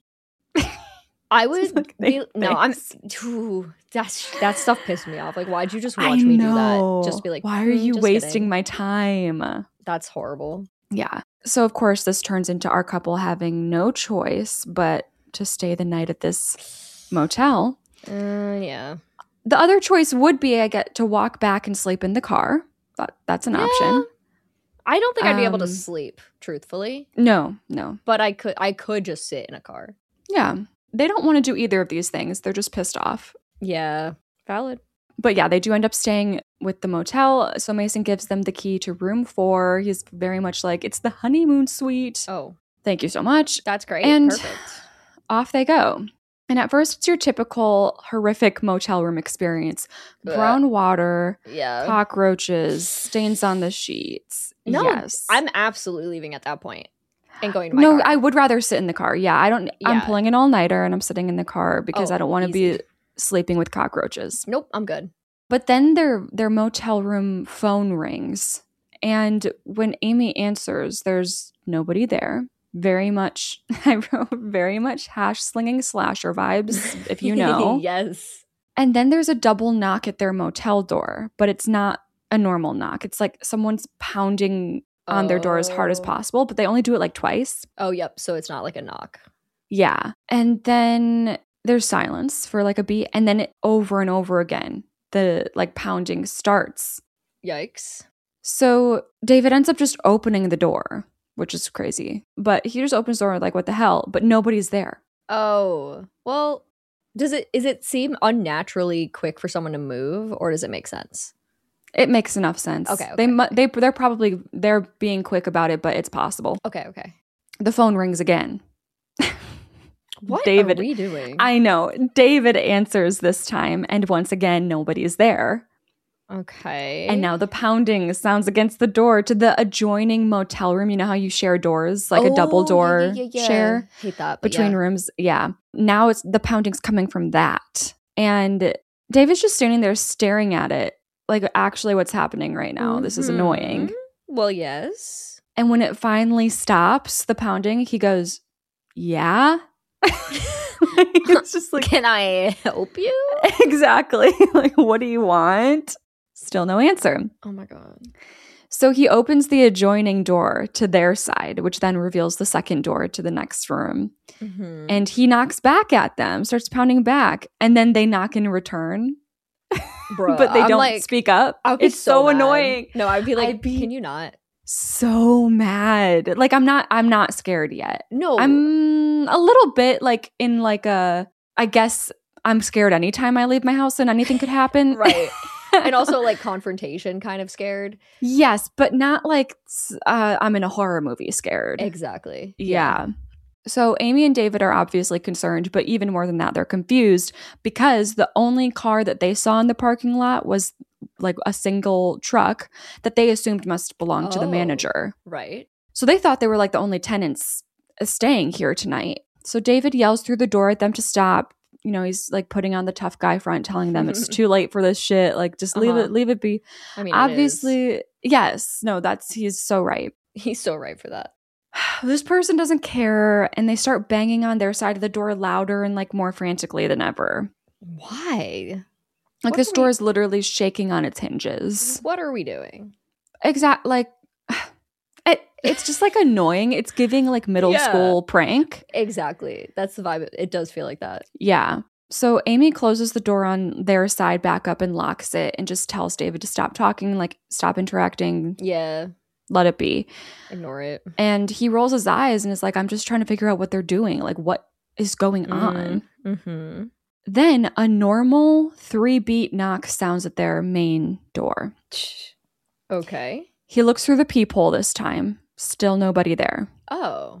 Speaker 1: I would
Speaker 2: like,
Speaker 1: be, no, I'm
Speaker 2: thanks.
Speaker 1: that's that stuff pissed me off. Like, why'd you just watch
Speaker 2: I
Speaker 1: me
Speaker 2: know.
Speaker 1: do that? Just be like,
Speaker 2: why are
Speaker 1: "Hmm,
Speaker 2: you
Speaker 1: just
Speaker 2: wasting
Speaker 1: kidding."
Speaker 2: my time?
Speaker 1: That's horrible.
Speaker 2: Yeah. So of course this turns into our couple having no choice but to stay the night at this motel.
Speaker 1: Uh, yeah.
Speaker 2: The other choice would be I get to walk back and sleep in the car. That, that's an
Speaker 1: yeah.
Speaker 2: option.
Speaker 1: I don't think I'd be able to
Speaker 2: Um,
Speaker 1: sleep, truthfully.
Speaker 2: No, no.
Speaker 1: But I could I could just sit in a car.
Speaker 2: Yeah. They don't want to do either of these things. They're just pissed off.
Speaker 1: Yeah. Valid.
Speaker 2: But yeah, they do end up staying with the motel. So Mason gives them the key to room four. He's very much like, it's the honeymoon suite.
Speaker 1: Oh.
Speaker 2: Thank you so much.
Speaker 1: That's great.
Speaker 2: And
Speaker 1: perfect.
Speaker 2: Off they go. And at first, it's your typical horrific motel room experience.
Speaker 1: Ugh.
Speaker 2: Brown water,
Speaker 1: Yeah.
Speaker 2: cockroaches, stains on the sheets.
Speaker 1: No,
Speaker 2: yes.
Speaker 1: I'm absolutely leaving at that point and going to my
Speaker 2: no,
Speaker 1: car.
Speaker 2: I would rather sit in the car. Yeah, I don't. I'm
Speaker 1: Yeah.
Speaker 2: pulling an all-nighter and I'm sitting in the car because
Speaker 1: Oh,
Speaker 2: I don't want to
Speaker 1: easy.
Speaker 2: be sleeping with cockroaches.
Speaker 1: Nope, I'm good.
Speaker 2: But then their their motel room phone rings, and when Amy answers, there's nobody there. Very much, I wrote very much hash slinging slasher vibes, if you know.
Speaker 1: Yes.
Speaker 2: And then there's a double knock at their motel door, but it's not a normal knock. It's like someone's pounding on their door as hard as
Speaker 1: Oh.
Speaker 2: possible, but they only do it like twice.
Speaker 1: Oh, yep. So it's not like a knock.
Speaker 2: Yeah. And then there's silence for like a beat, and then it, over and over again, the like pounding starts.
Speaker 1: Yikes.
Speaker 2: So David ends up just opening the door, which is crazy. But he just opens the door like, what the hell? But nobody's there.
Speaker 1: Oh, well, does it is it seem unnaturally quick for someone to move, or does it make sense?
Speaker 2: It makes enough sense.
Speaker 1: Okay, okay,
Speaker 2: They mu-
Speaker 1: okay.
Speaker 2: they they're probably they're being quick about it, but it's possible.
Speaker 1: Okay, okay.
Speaker 2: The phone rings again.
Speaker 1: What
Speaker 2: David,
Speaker 1: are we doing?
Speaker 2: I know. David answers this time, and once again, nobody's there.
Speaker 1: Okay.
Speaker 2: And now the pounding sounds against the door to the adjoining motel room. You know how you share doors, like a double
Speaker 1: Oh,
Speaker 2: door
Speaker 1: yeah, yeah, yeah, yeah.
Speaker 2: share
Speaker 1: Hate that. but
Speaker 2: between
Speaker 1: yeah.
Speaker 2: rooms. Yeah. Now it's the pounding's coming from that. And David's just standing there staring at it. Like, actually, what's happening right now? This is annoying.
Speaker 1: Mhm. Well, yes.
Speaker 2: And when it finally stops, the pounding, he goes, yeah. It's just like,
Speaker 1: can I help you?
Speaker 2: Exactly. Like, what do you want? Still no answer.
Speaker 1: Oh my God.
Speaker 2: So he opens the adjoining door to their side, which then reveals the second door to the next room. Mm-hmm. And he knocks back at them, starts pounding back, and then they knock in return.
Speaker 1: Bruh,
Speaker 2: but they
Speaker 1: I'm
Speaker 2: don't
Speaker 1: like,
Speaker 2: speak up. It's so, so annoying.
Speaker 1: No, I'd be like,
Speaker 2: I'd be
Speaker 1: can you not?
Speaker 2: So mad. Like, I'm not I'm not scared yet.
Speaker 1: No.
Speaker 2: I'm a little bit like in like a, I guess I'm scared anytime I leave my house and anything could happen.
Speaker 1: Right. And also like confrontation, kind of scared.
Speaker 2: Yes, but not like uh, I'm in a horror movie scared.
Speaker 1: Exactly.
Speaker 2: Yeah. yeah. So Amy and David are obviously concerned, but even more than that, they're confused because the only car that they saw in the parking lot was like a single truck that they assumed must belong oh, to the manager.
Speaker 1: Right.
Speaker 2: So they thought they were like the only tenants staying here tonight. So David yells through the door at them to stop. You know, he's like putting on the tough guy front, telling them it's too late for this shit. Like, just leave uh-huh. it, leave it be.
Speaker 1: I mean,
Speaker 2: obviously, yes. No, that's, he's so right.
Speaker 1: He's so right for that.
Speaker 2: This person doesn't care, and they start banging on their side of the door louder and like more frantically than ever.
Speaker 1: Why?
Speaker 2: Like,
Speaker 1: what
Speaker 2: this door we- is literally shaking on its hinges.
Speaker 1: What are we doing?
Speaker 2: Exact, like, it, it's just like annoying. It's giving like middle yeah. school prank.
Speaker 1: Exactly. That's the vibe. It does feel like that.
Speaker 2: Yeah. So Amy closes the door on their side back up and locks it and just tells David to stop talking, like stop interacting.
Speaker 1: Yeah.
Speaker 2: Let it be.
Speaker 1: Ignore it.
Speaker 2: And he rolls his eyes and is like, I'm just trying to figure out what they're doing. Like, what is going on?
Speaker 1: Mm-hmm.
Speaker 2: Then a normal three-beat knock sounds at their main door.
Speaker 1: Okay.
Speaker 2: He looks through the peephole this time. Still nobody there.
Speaker 1: Oh.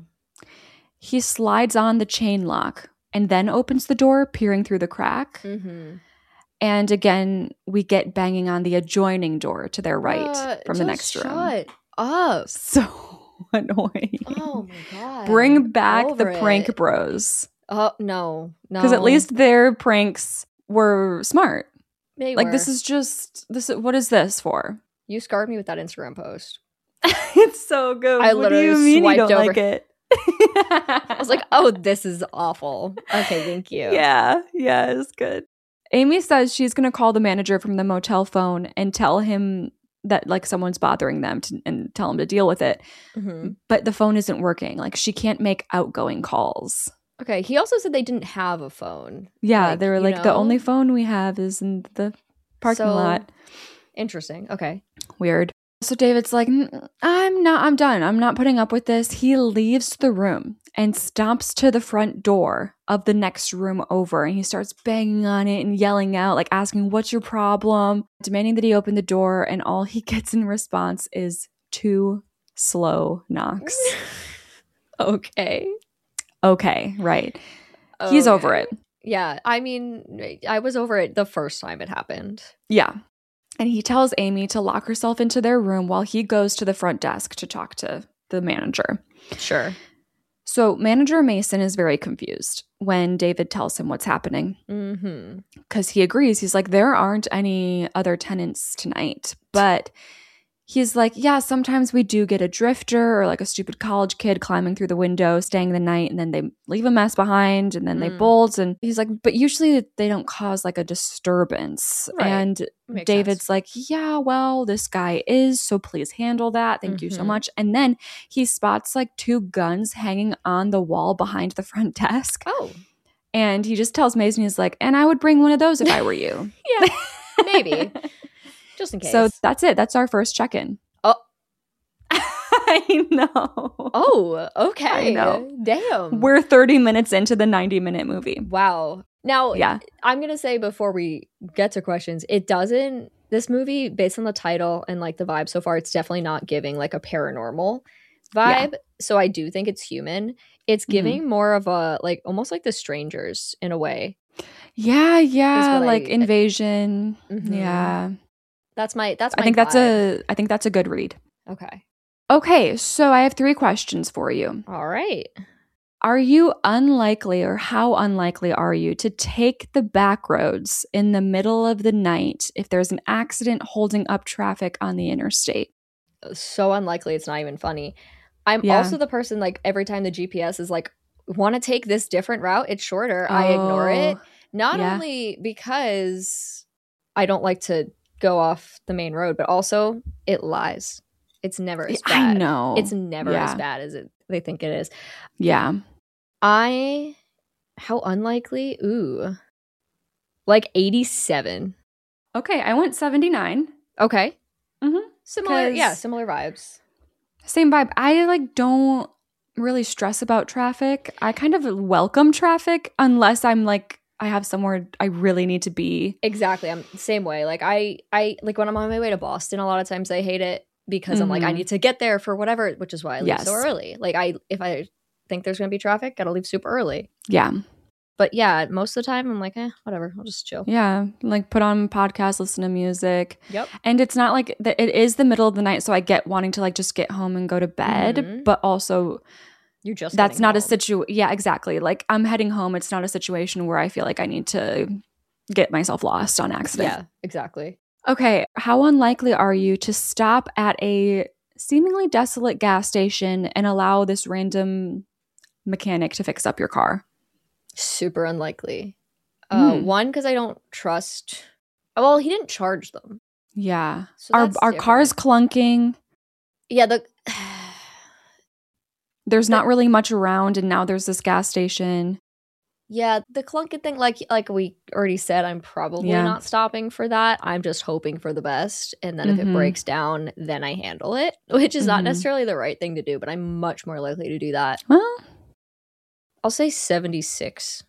Speaker 2: He slides on the chain lock and then opens the door, peering through the crack.
Speaker 1: Mm-hmm.
Speaker 2: And again, we get banging on the adjoining door to their right
Speaker 1: uh,
Speaker 2: from the next room.
Speaker 1: Shut up.
Speaker 2: So annoying.
Speaker 1: Oh my God.
Speaker 2: Bring back
Speaker 1: Over
Speaker 2: the prank
Speaker 1: it.
Speaker 2: bros.
Speaker 1: Oh, no. No.
Speaker 2: Because at least their pranks were smart.
Speaker 1: They
Speaker 2: like,
Speaker 1: were.
Speaker 2: this is just, this. what is this for?
Speaker 1: You scarred me with that Instagram post.
Speaker 2: It's so good.
Speaker 1: I
Speaker 2: what
Speaker 1: literally
Speaker 2: do you mean
Speaker 1: swiped
Speaker 2: you don't
Speaker 1: over.
Speaker 2: like it?
Speaker 1: I was like, oh, this is awful. Okay, thank you.
Speaker 2: Yeah, yeah, it's good. Amy says she's going to call the manager from the motel phone and tell him that like someone's bothering them to, and tell him to deal with it.
Speaker 1: Mm-hmm.
Speaker 2: But the phone isn't working. Like, she can't make outgoing calls.
Speaker 1: Okay, he also said they didn't have a phone.
Speaker 2: Yeah,
Speaker 1: like,
Speaker 2: they were like,
Speaker 1: know?
Speaker 2: the only phone we have is in the parking
Speaker 1: so,
Speaker 2: lot.
Speaker 1: Interesting. Okay.
Speaker 2: Weird. So David's like, I'm not, I'm done. I'm not putting up with this. He leaves the room and stomps to the front door of the next room over. And he starts banging on it and yelling out, like asking, what's your problem? Demanding that he open the door. And all he gets in response is two slow knocks.
Speaker 1: Okay.
Speaker 2: Okay, right.
Speaker 1: Okay.
Speaker 2: He's over it.
Speaker 1: Yeah. I mean, I was over it the first time it happened.
Speaker 2: Yeah. And he tells Amy to lock herself into their room while he goes to the front desk to talk to the manager.
Speaker 1: Sure.
Speaker 2: So Manager Mason is very confused when David tells him what's happening.
Speaker 1: Mm-hmm.
Speaker 2: Because he agrees. He's like, there aren't any other tenants tonight. But he's like, yeah, sometimes we do get a drifter or like a stupid college kid climbing through the window, staying the night, and then they leave a mess behind and then mm. they bolt. And he's like, but usually they don't cause like a disturbance.
Speaker 1: Right.
Speaker 2: And
Speaker 1: Makes
Speaker 2: David's
Speaker 1: sense.
Speaker 2: like, yeah, well, this guy is, so please handle that. Thank mm-hmm. you so much. And then he spots like two guns hanging on the wall behind the front desk.
Speaker 1: Oh.
Speaker 2: And he just tells Mason, he's like, and I would bring one of those if I were you.
Speaker 1: Yeah, maybe. Just in case.
Speaker 2: So that's it. That's our first check-in.
Speaker 1: Oh.
Speaker 2: I know.
Speaker 1: Oh, okay.
Speaker 2: I know.
Speaker 1: Damn.
Speaker 2: We're thirty minutes into the ninety-minute movie.
Speaker 1: Wow. Now,
Speaker 2: yeah.
Speaker 1: I'm going to say before we get to questions, it doesn't, this movie, based on the title and like the vibe so far, it's definitely not giving like a paranormal vibe. Yeah. So I do think it's human. It's giving mm-hmm. more of a, like, almost like The Strangers in a way.
Speaker 2: Yeah, yeah. Like
Speaker 1: I,
Speaker 2: invasion.
Speaker 1: Mm-hmm.
Speaker 2: Yeah.
Speaker 1: That's my, that's my
Speaker 2: I think
Speaker 1: vibe.
Speaker 2: that's a, I think that's a good read.
Speaker 1: Okay.
Speaker 2: Okay. So I have three questions for you.
Speaker 1: All right.
Speaker 2: Are you unlikely, or how unlikely are you to take the back roads in the middle of the night if there's an accident holding up traffic on the interstate?
Speaker 1: so unlikely it's not even funny. I'm
Speaker 2: Yeah.
Speaker 1: also the person, like, every time the G P S is like, want to take this different route, it's shorter,
Speaker 2: Oh,
Speaker 1: I ignore it. Not
Speaker 2: yeah.
Speaker 1: only because I don't like to go off the main road, but also it lies. It's never as bad.
Speaker 2: I know.
Speaker 1: It's never
Speaker 2: yeah.
Speaker 1: as bad as it they think it is.
Speaker 2: Yeah.
Speaker 1: I, how unlikely? Ooh. Like eighty-seven.
Speaker 2: Okay, I went seventy-nine.
Speaker 1: Okay.
Speaker 2: Mm-hmm.
Speaker 1: Similar, yeah, similar vibes.
Speaker 2: Same vibe. I like don't really stress about traffic. I kind of welcome traffic unless I'm like I have somewhere I really need to be.
Speaker 1: Exactly. I'm the same way. Like I I like when I'm on my way to Boston, a lot of times I hate it because mm-hmm. I'm like, I need to get there for whatever, which is why I leave yes. so early. Like I if I think there's gonna be traffic, gotta leave super early.
Speaker 2: Yeah.
Speaker 1: But yeah, most of the time I'm like, eh, whatever. I'll just chill.
Speaker 2: Yeah. Like put on podcasts, listen to music.
Speaker 1: Yep.
Speaker 2: And it's not like the, it is the middle of the night. So I get wanting to like just get home and go to bed. Mm-hmm. But also
Speaker 1: you're just
Speaker 2: that's not
Speaker 1: home.
Speaker 2: a situation. Yeah, exactly. Like I'm heading home. It's not a situation where I feel like I need to get myself lost on accident.
Speaker 1: Yeah, exactly.
Speaker 2: Okay. How unlikely are you to stop at a seemingly desolate gas station and allow this random mechanic to fix up your car?
Speaker 1: Super unlikely. Uh,
Speaker 2: Mm.
Speaker 1: One, because I don't trust. Well, he didn't charge them.
Speaker 2: Yeah.
Speaker 1: So
Speaker 2: our
Speaker 1: that's
Speaker 2: our
Speaker 1: different.
Speaker 2: car's clunking.
Speaker 1: Yeah. The
Speaker 2: there's
Speaker 1: the,
Speaker 2: not really much around, and now there's this gas station.
Speaker 1: Yeah, the clunking thing, like like we already said, I'm probably
Speaker 2: Yeah.
Speaker 1: not stopping for that. I'm just hoping for the best, and then
Speaker 2: Mhm.
Speaker 1: if it breaks down, then I handle it, which is not
Speaker 2: Mhm.
Speaker 1: necessarily the right thing to do, but I'm much more likely to do that.
Speaker 2: Well,
Speaker 1: I'll say seventy-six.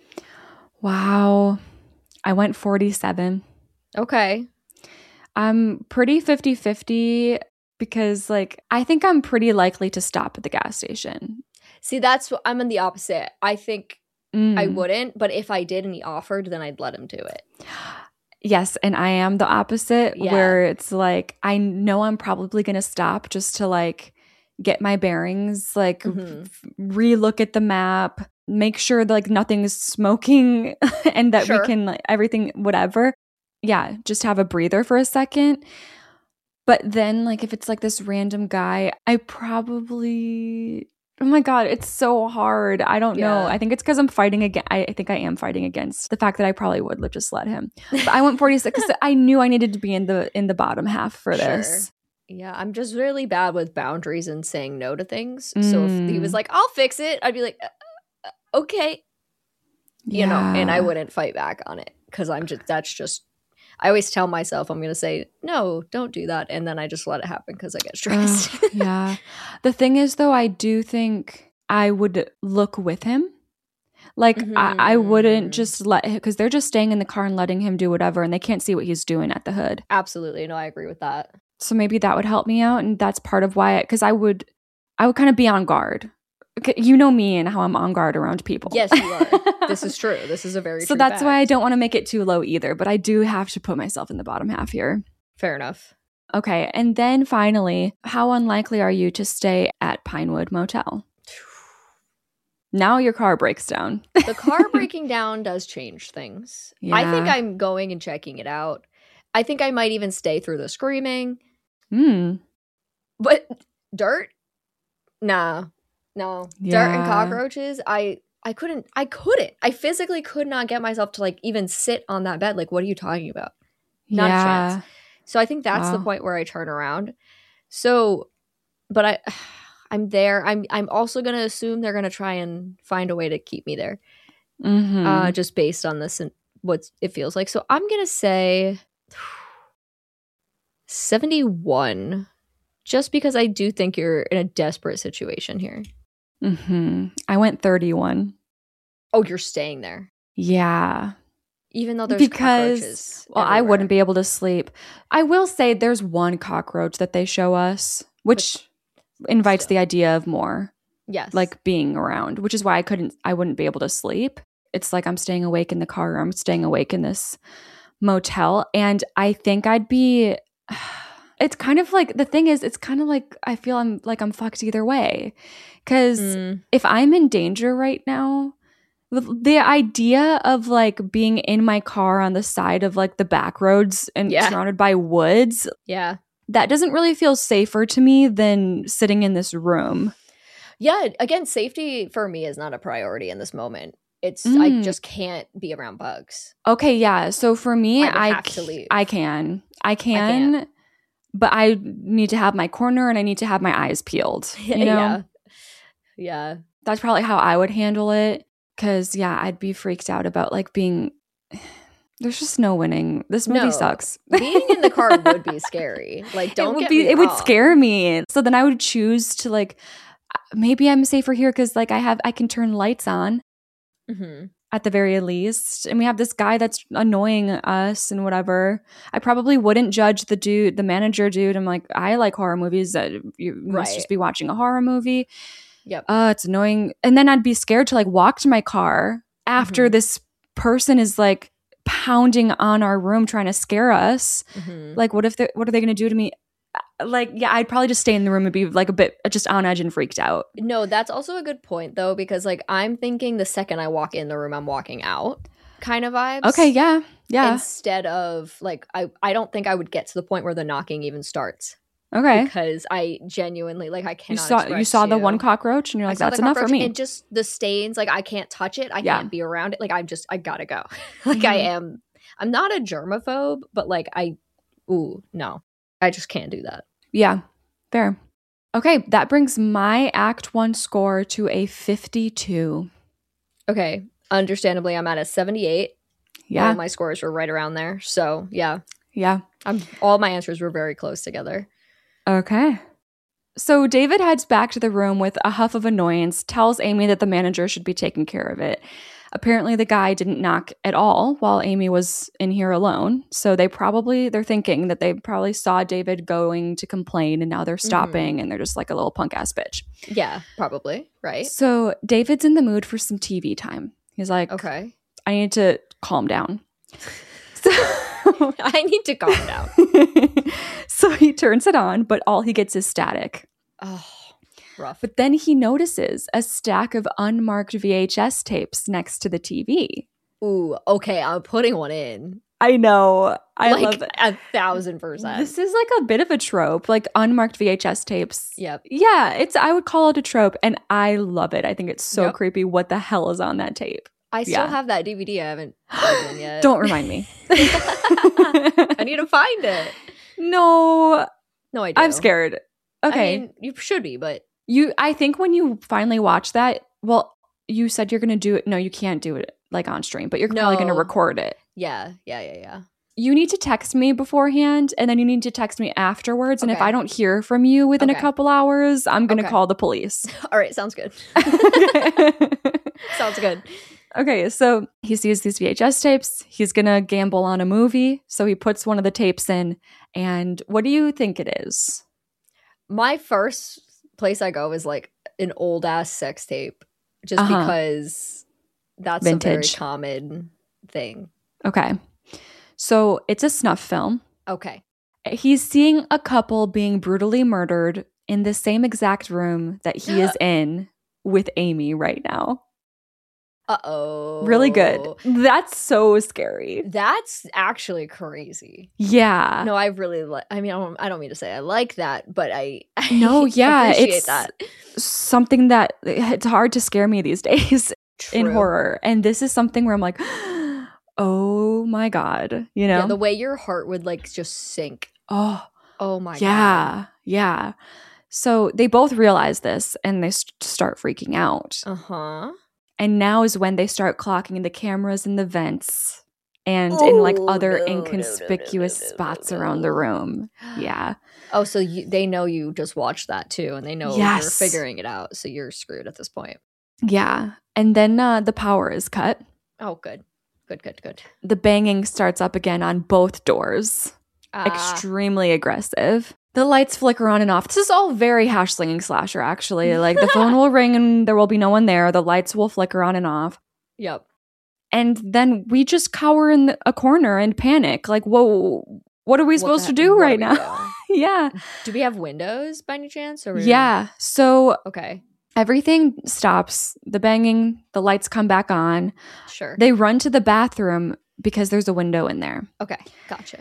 Speaker 2: wow. I went forty-seven.
Speaker 1: Okay.
Speaker 2: I'm pretty fifty-fifty because, like, I think I'm pretty likely to stop at the gas station.
Speaker 1: See, that's what I'm in the opposite. I think
Speaker 2: Mm.
Speaker 1: I wouldn't, but if I did and he offered, then I'd let him do it.
Speaker 2: Yes, and I am the opposite,
Speaker 1: Yeah.
Speaker 2: where it's like I know I'm probably going to stop just to like get my bearings, like
Speaker 1: Mhm.
Speaker 2: f- re-look at the map, make sure that, like nothing is smoking and that
Speaker 1: Sure.
Speaker 2: we can like everything whatever. Yeah, just have a breather for a second. But then like if it's like this random guy, I probably oh my God, it's so hard. I don't know.
Speaker 1: Yeah.
Speaker 2: I think it's because I'm fighting against, I, I think I am fighting against the fact that I probably would have just let him. But I went forty-six because I knew I needed to be in the in the bottom half for
Speaker 1: Sure.
Speaker 2: this.
Speaker 1: Yeah, I'm just really bad with boundaries and saying no to things. So if he was
Speaker 2: Mm.
Speaker 1: like, I'll fix it, I'd be like, uh, uh, okay. You know, and I
Speaker 2: Yeah.
Speaker 1: wouldn't fight back on it because I'm just, that's just, I always tell myself I'm going to say, no, don't do that. And then I just let it happen because I get stressed.
Speaker 2: Ugh, yeah. The thing is, though, I do think I would look with him. Like, I, I wouldn't
Speaker 1: Mhm.
Speaker 2: just let him, because they're just staying in the car and letting him do whatever, and they can't see what he's doing at the hood.
Speaker 1: Absolutely. No, I agree with that.
Speaker 2: So maybe that would help me out. And that's part of why, because I would, I would kind of be on guard. Okay, you know me and how I'm on guard around people.
Speaker 1: Yes, you are. This is true. This is a very
Speaker 2: So
Speaker 1: true
Speaker 2: that's why I
Speaker 1: fact.
Speaker 2: don't want to make it too low either, but I do have to put myself in the bottom half here.
Speaker 1: Fair enough.
Speaker 2: Okay. And then finally, how unlikely are you to stay at Pinewood Motel? Now your car breaks down.
Speaker 1: The car breaking down does change things. I think
Speaker 2: Yeah.
Speaker 1: I'm going and checking it out. I think I might even stay through the screaming.
Speaker 2: Hmm.
Speaker 1: But dirt? Nah. No. Dirt and
Speaker 2: Yeah.
Speaker 1: cockroaches? I I couldn't I couldn't. I physically could not get myself to like even sit on that bed. Like, what are you talking about? Not a
Speaker 2: yeah.
Speaker 1: chance. So I think that's the
Speaker 2: Wow.
Speaker 1: point where I turn around. So but I I'm there. I'm I'm also gonna assume they're gonna try and find a way to keep me there.
Speaker 2: Mm-hmm.
Speaker 1: Uh just based on this and what it feels like. So I'm gonna say seventy-one. Just because I do think you're in a desperate situation here.
Speaker 2: mm-hmm. I went thirty-one.
Speaker 1: Oh, you're staying there.
Speaker 2: Yeah.
Speaker 1: Even though there's
Speaker 2: Because,
Speaker 1: cockroaches.
Speaker 2: well, I
Speaker 1: everywhere.
Speaker 2: wouldn't be able to sleep. I will say there's one cockroach that they show us, which invites
Speaker 1: still.
Speaker 2: the idea of more,
Speaker 1: Yes.
Speaker 2: like being around, which is why I couldn't, I wouldn't be able to sleep. It's like I'm staying awake in the car, or I'm staying awake in this motel. And I think I'd be, it's kind of like, the thing is, it's kind of like, I feel I'm like I'm fucked either way. Because
Speaker 1: Mm,
Speaker 2: if I'm in danger right now, the, the idea of like being in my car on the side of like the back roads and
Speaker 1: Yeah.
Speaker 2: surrounded by woods,
Speaker 1: yeah.
Speaker 2: that doesn't really feel safer to me than sitting in this room.
Speaker 1: Yeah, again, safety for me is not a priority in this moment. It's
Speaker 2: Mm.
Speaker 1: I just can't be around bugs.
Speaker 2: Okay, yeah. So for me,
Speaker 1: I would
Speaker 2: I,
Speaker 1: have
Speaker 2: c-
Speaker 1: to leave.
Speaker 2: I can. I can. But I need to have my corner and I need to have my eyes peeled. You know?
Speaker 1: Yeah. Yeah.
Speaker 2: That's probably how I would handle it. Because, yeah, I'd be freaked out about like being. There's just no winning. This movie
Speaker 1: No.
Speaker 2: sucks.
Speaker 1: Being in the car would be scary. Like, don't
Speaker 2: it would
Speaker 1: get
Speaker 2: be.
Speaker 1: me
Speaker 2: It would
Speaker 1: wrong.
Speaker 2: scare me. So then I would choose to like. Maybe I'm safer here because like I have I can turn lights on
Speaker 1: Mm-hmm.
Speaker 2: at the very least, and we have this guy that's annoying us and whatever. I probably wouldn't judge the dude, the manager dude. I'm like, I like horror movies. That you must
Speaker 1: Right.
Speaker 2: just be watching a horror movie.
Speaker 1: Yep.
Speaker 2: Uh, it's annoying. And then I'd be scared to like walk to my car after
Speaker 1: Mhm.
Speaker 2: this person is like pounding on our room trying to scare us.
Speaker 1: Mm-hmm.
Speaker 2: Like, what if they what are they going to do to me? Like, yeah, I'd probably just stay in the room and be like a bit just on edge and freaked out.
Speaker 1: No, that's also a good point though, because like I'm thinking the second I walk in the room, I'm walking out kind of vibes.
Speaker 2: Okay, yeah, yeah,
Speaker 1: Instead of like I, I don't think I would get to the point where the knocking even starts.
Speaker 2: okay.
Speaker 1: Because I genuinely like I
Speaker 2: You
Speaker 1: cannot.
Speaker 2: saw you
Speaker 1: express
Speaker 2: saw the
Speaker 1: to
Speaker 2: one
Speaker 1: you.
Speaker 2: cockroach and you're
Speaker 1: I
Speaker 2: like,
Speaker 1: saw the
Speaker 2: that's enough for
Speaker 1: cockroach
Speaker 2: me.
Speaker 1: And just the stains, like I can't touch it. I
Speaker 2: Yeah.
Speaker 1: can't be around it. Like I'm just I gotta go. Like I
Speaker 2: Mhm.
Speaker 1: am. I'm not a germaphobe, but like I, ooh no, I just can't do that.
Speaker 2: Yeah, fair. Okay, that brings my Act One score to a fifty-two.
Speaker 1: Okay, understandably, I'm at a seventy-eight.
Speaker 2: Yeah,
Speaker 1: All my scores were right around there. So yeah,
Speaker 2: yeah.
Speaker 1: I'm all my answers were very close together.
Speaker 2: Okay. So David heads back to the room with a huff of annoyance, tells Amy that the manager should be taking care of it. Apparently the guy didn't knock at all while Amy was in here alone. So they probably, they're thinking that they probably saw David going to complain and now they're stopping and they're just like a little punk ass bitch.
Speaker 1: Yeah, probably right.
Speaker 2: So David's in the mood for some T V time. He's like,
Speaker 1: Okay,
Speaker 2: I need to calm down. So,
Speaker 1: I need to calm down.
Speaker 2: so he turns it on, but all he gets is static.
Speaker 1: Oh, rough.
Speaker 2: But then he notices a stack of unmarked V H S tapes next to the T V.
Speaker 1: Ooh, okay, I'm putting one in.
Speaker 2: I know. I
Speaker 1: like
Speaker 2: love it.
Speaker 1: a thousand percent.
Speaker 2: This is like a bit of a trope, like unmarked V H S tapes.
Speaker 1: Yep.
Speaker 2: Yeah, it's I would call it a trope and I love it. I think it's so
Speaker 1: Yep.
Speaker 2: creepy. What the hell is on that tape?
Speaker 1: I still
Speaker 2: Yeah.
Speaker 1: have that D V D. I haven't plugged in yet.
Speaker 2: Don't remind me.
Speaker 1: I need to find it.
Speaker 2: No,
Speaker 1: No, I do.
Speaker 2: I'm scared. Okay.
Speaker 1: I mean, you should be, but
Speaker 2: You, I think when you finally watch that, well, you said you're going to do it. No, you can't do it like on stream, but you're probably going to
Speaker 1: No.
Speaker 2: record it.
Speaker 1: yeah, yeah, yeah, yeah.
Speaker 2: You need to text me beforehand and then you need to text me afterwards. And if
Speaker 1: Okay.
Speaker 2: I don't hear from you within a
Speaker 1: Okay.
Speaker 2: couple hours, I'm going to
Speaker 1: Okay.
Speaker 2: call the police.
Speaker 1: All right, sounds good. Sounds good.
Speaker 2: Okay, so he sees these V H S tapes. He's going to gamble on a movie. So he puts one of the tapes in. And what do you think it is?
Speaker 1: My first place I go is like an old ass sex tape, just
Speaker 2: Uh-huh.
Speaker 1: because that's a very
Speaker 2: Vintage.
Speaker 1: common thing.
Speaker 2: Okay. So it's a snuff film.
Speaker 1: Okay.
Speaker 2: He's seeing a couple being brutally murdered in the same exact room that he is in with Amy right now.
Speaker 1: Uh-oh.
Speaker 2: Really good. That's so scary.
Speaker 1: That's actually crazy.
Speaker 2: Yeah.
Speaker 1: No, I really like. I mean, I don't, I don't mean to say I like that, but I, I
Speaker 2: No, yeah,
Speaker 1: appreciate
Speaker 2: it's
Speaker 1: that.
Speaker 2: something that it's hard to scare me these days in
Speaker 1: True.
Speaker 2: horror. And this is something where I'm like, oh my God, you know?
Speaker 1: Yeah, the way your heart would like just sink.
Speaker 2: oh,
Speaker 1: Oh my god.
Speaker 2: yeah, yeah. So they both realize this and they st- start freaking out.
Speaker 1: Uh huh.
Speaker 2: And now is when they start clocking the cameras in the vents and in like
Speaker 1: Oh,
Speaker 2: other
Speaker 1: no, no, no,
Speaker 2: inconspicuous
Speaker 1: no, no, no,
Speaker 2: spots
Speaker 1: no.
Speaker 2: around the room. Yeah.
Speaker 1: Oh, so you, they know you just watched that too, and they know you're
Speaker 2: Yes.
Speaker 1: figuring it out. So you're screwed at this point.
Speaker 2: Yeah. And then uh, the power is cut.
Speaker 1: Oh, good, good, good, good.
Speaker 2: The banging starts up again on both doors.
Speaker 1: Ah,
Speaker 2: Extremely aggressive. The lights flicker on and off. This is all very hash slinging slasher, actually. Like the phone will ring and there will be no one there. The lights will flicker on and off.
Speaker 1: Yep.
Speaker 2: And then we just cower in a corner and panic. Like, whoa, what are we
Speaker 1: What
Speaker 2: supposed
Speaker 1: the
Speaker 2: to
Speaker 1: heck-
Speaker 2: do
Speaker 1: what
Speaker 2: right
Speaker 1: do we
Speaker 2: now? Yeah.
Speaker 1: do? Do we have windows by any chance? Or
Speaker 2: Yeah. So
Speaker 1: Okay.
Speaker 2: everything stops. The banging, the lights come back on.
Speaker 1: Sure.
Speaker 2: They run to the bathroom because there's a window in there.
Speaker 1: okay. Gotcha.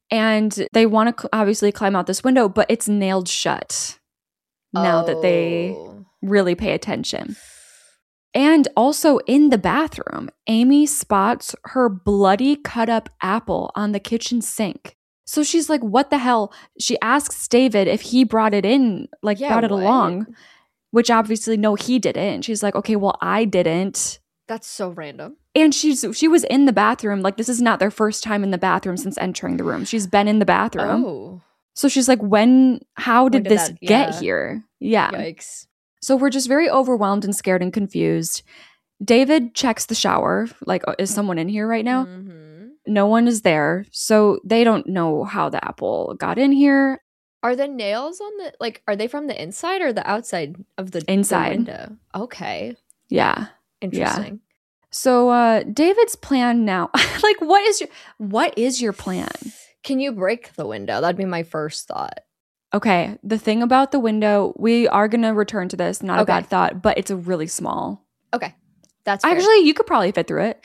Speaker 2: And they want to cl- obviously climb out this window, but it's nailed shut now
Speaker 1: oh.
Speaker 2: that they really pay attention. And also in the bathroom, Amy spots her bloody cut up apple on the kitchen sink. So she's like, what the hell? She asks David if he brought it in, like
Speaker 1: Yeah,
Speaker 2: brought it
Speaker 1: what?
Speaker 2: along, which obviously, no, he didn't. She's like, okay, well, I didn't.
Speaker 1: That's so random.
Speaker 2: And she's she was in the bathroom. Like, this is not their first time in the bathroom since entering the room. She's been in the bathroom.
Speaker 1: Oh.
Speaker 2: So she's like, when, how did,
Speaker 1: When did
Speaker 2: this
Speaker 1: that-
Speaker 2: get
Speaker 1: yeah.
Speaker 2: here? Yeah.
Speaker 1: Yikes.
Speaker 2: So we're just very overwhelmed and scared and confused. David checks the shower. Like, is someone in here right now?
Speaker 1: Mm-hmm.
Speaker 2: No one is there. So they don't know how the apple got in here.
Speaker 1: Are the nails on the, like, are they from the inside or the outside of the,
Speaker 2: Inside.
Speaker 1: the window? Okay.
Speaker 2: Yeah.
Speaker 1: Interesting.
Speaker 2: So uh David's plan now, like, what is your what is your plan?
Speaker 1: Can you break the window? That'd be my first thought.
Speaker 2: Okay, the thing about the window, we are going to return to this, not a
Speaker 1: Okay.
Speaker 2: bad thought, but it's a really small.
Speaker 1: Okay. That's fair.
Speaker 2: Actually, you could probably fit through it.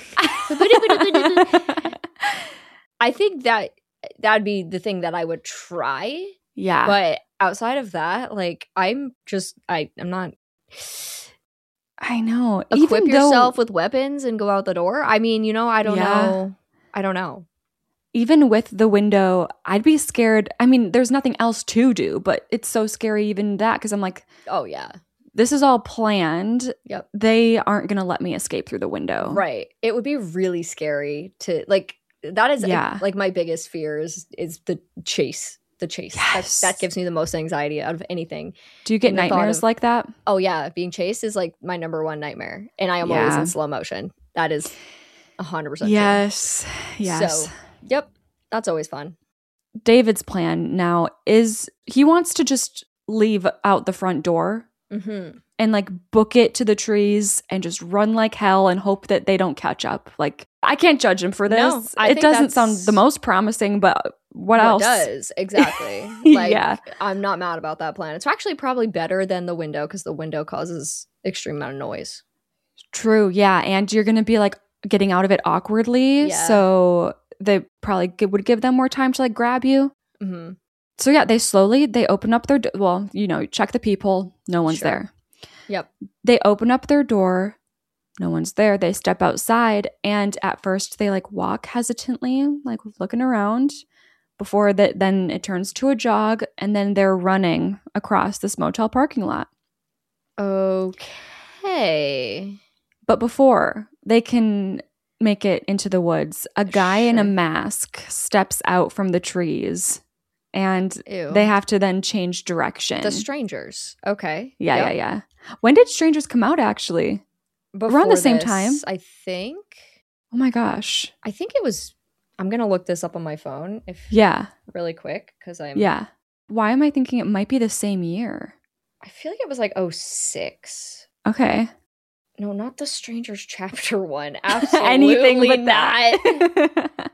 Speaker 1: I think that that'd be the thing that I would try.
Speaker 2: Yeah.
Speaker 1: But outside of that, like, I'm just, I, I'm not.
Speaker 2: I know.
Speaker 1: Equip
Speaker 2: Even though-
Speaker 1: yourself with weapons and go out the door. I mean, you know, I don't
Speaker 2: Yeah.
Speaker 1: know. I don't know.
Speaker 2: Even with the window, I'd be scared. I mean, there's nothing else to do, but it's so scary even that, because I'm like,
Speaker 1: Oh, yeah.
Speaker 2: this is all planned.
Speaker 1: Yep.
Speaker 2: They aren't going to let me escape through the window.
Speaker 1: Right. It would be really scary to, like, that is,
Speaker 2: Yeah.
Speaker 1: like, my biggest fear is, is the chase. The chase.
Speaker 2: Yes.
Speaker 1: That, that gives me the most anxiety out of anything.
Speaker 2: Do you get
Speaker 1: And the thought
Speaker 2: nightmares
Speaker 1: of-
Speaker 2: like that?
Speaker 1: Oh, yeah. Being chased is, like, my number one nightmare. And I am always
Speaker 2: Yeah.
Speaker 1: in slow motion. That is one hundred percent
Speaker 2: Yes.
Speaker 1: true.
Speaker 2: Yes.
Speaker 1: So, yep. That's always fun.
Speaker 2: David's plan now is he wants to just leave out the front door
Speaker 1: Mm-hmm.
Speaker 2: and like book it to the trees and just run like hell and hope that they don't catch up. Like, I can't judge him for this.
Speaker 1: No, I
Speaker 2: it
Speaker 1: think
Speaker 2: doesn't
Speaker 1: that's
Speaker 2: sound the most promising, but what, else?
Speaker 1: does exactly? Like,
Speaker 2: Yeah.
Speaker 1: I'm not mad about that plan. It's actually probably better than the window because the window causes extreme amount of noise.
Speaker 2: True. Yeah. And you're going to be like getting out of it awkwardly.
Speaker 1: Yeah.
Speaker 2: So they probably g- would give them more time to like grab you.
Speaker 1: Mm-hmm.
Speaker 2: So yeah, they slowly, they open up their, do- well, you know, check the people. No one's
Speaker 1: Sure.
Speaker 2: there.
Speaker 1: Yep.
Speaker 2: They open up their door. No one's there. They step outside. And at first they like walk hesitantly, like looking around before that. Then it turns to a jog. And then they're running across this motel parking lot.
Speaker 1: Okay.
Speaker 2: But before they can make it into the woods, a guy in a
Speaker 1: Sure.
Speaker 2: mask steps out from the trees. And
Speaker 1: Ew.
Speaker 2: they have to then change direction.
Speaker 1: The strangers. Okay.
Speaker 2: Yeah,
Speaker 1: Yep.
Speaker 2: yeah, yeah. When did Strangers come out, actually?
Speaker 1: Before
Speaker 2: Around the same
Speaker 1: this,
Speaker 2: time?
Speaker 1: I think.
Speaker 2: Oh my gosh.
Speaker 1: I think it was. I'm gonna look this up on my phone if
Speaker 2: Yeah,
Speaker 1: really quick because I'm.
Speaker 2: yeah. Why am I thinking it might be the same year?
Speaker 1: I feel like it was like oh six.
Speaker 2: Okay.
Speaker 1: No, not the Strangers chapter one. Absolutely
Speaker 2: Anything but
Speaker 1: not.
Speaker 2: that.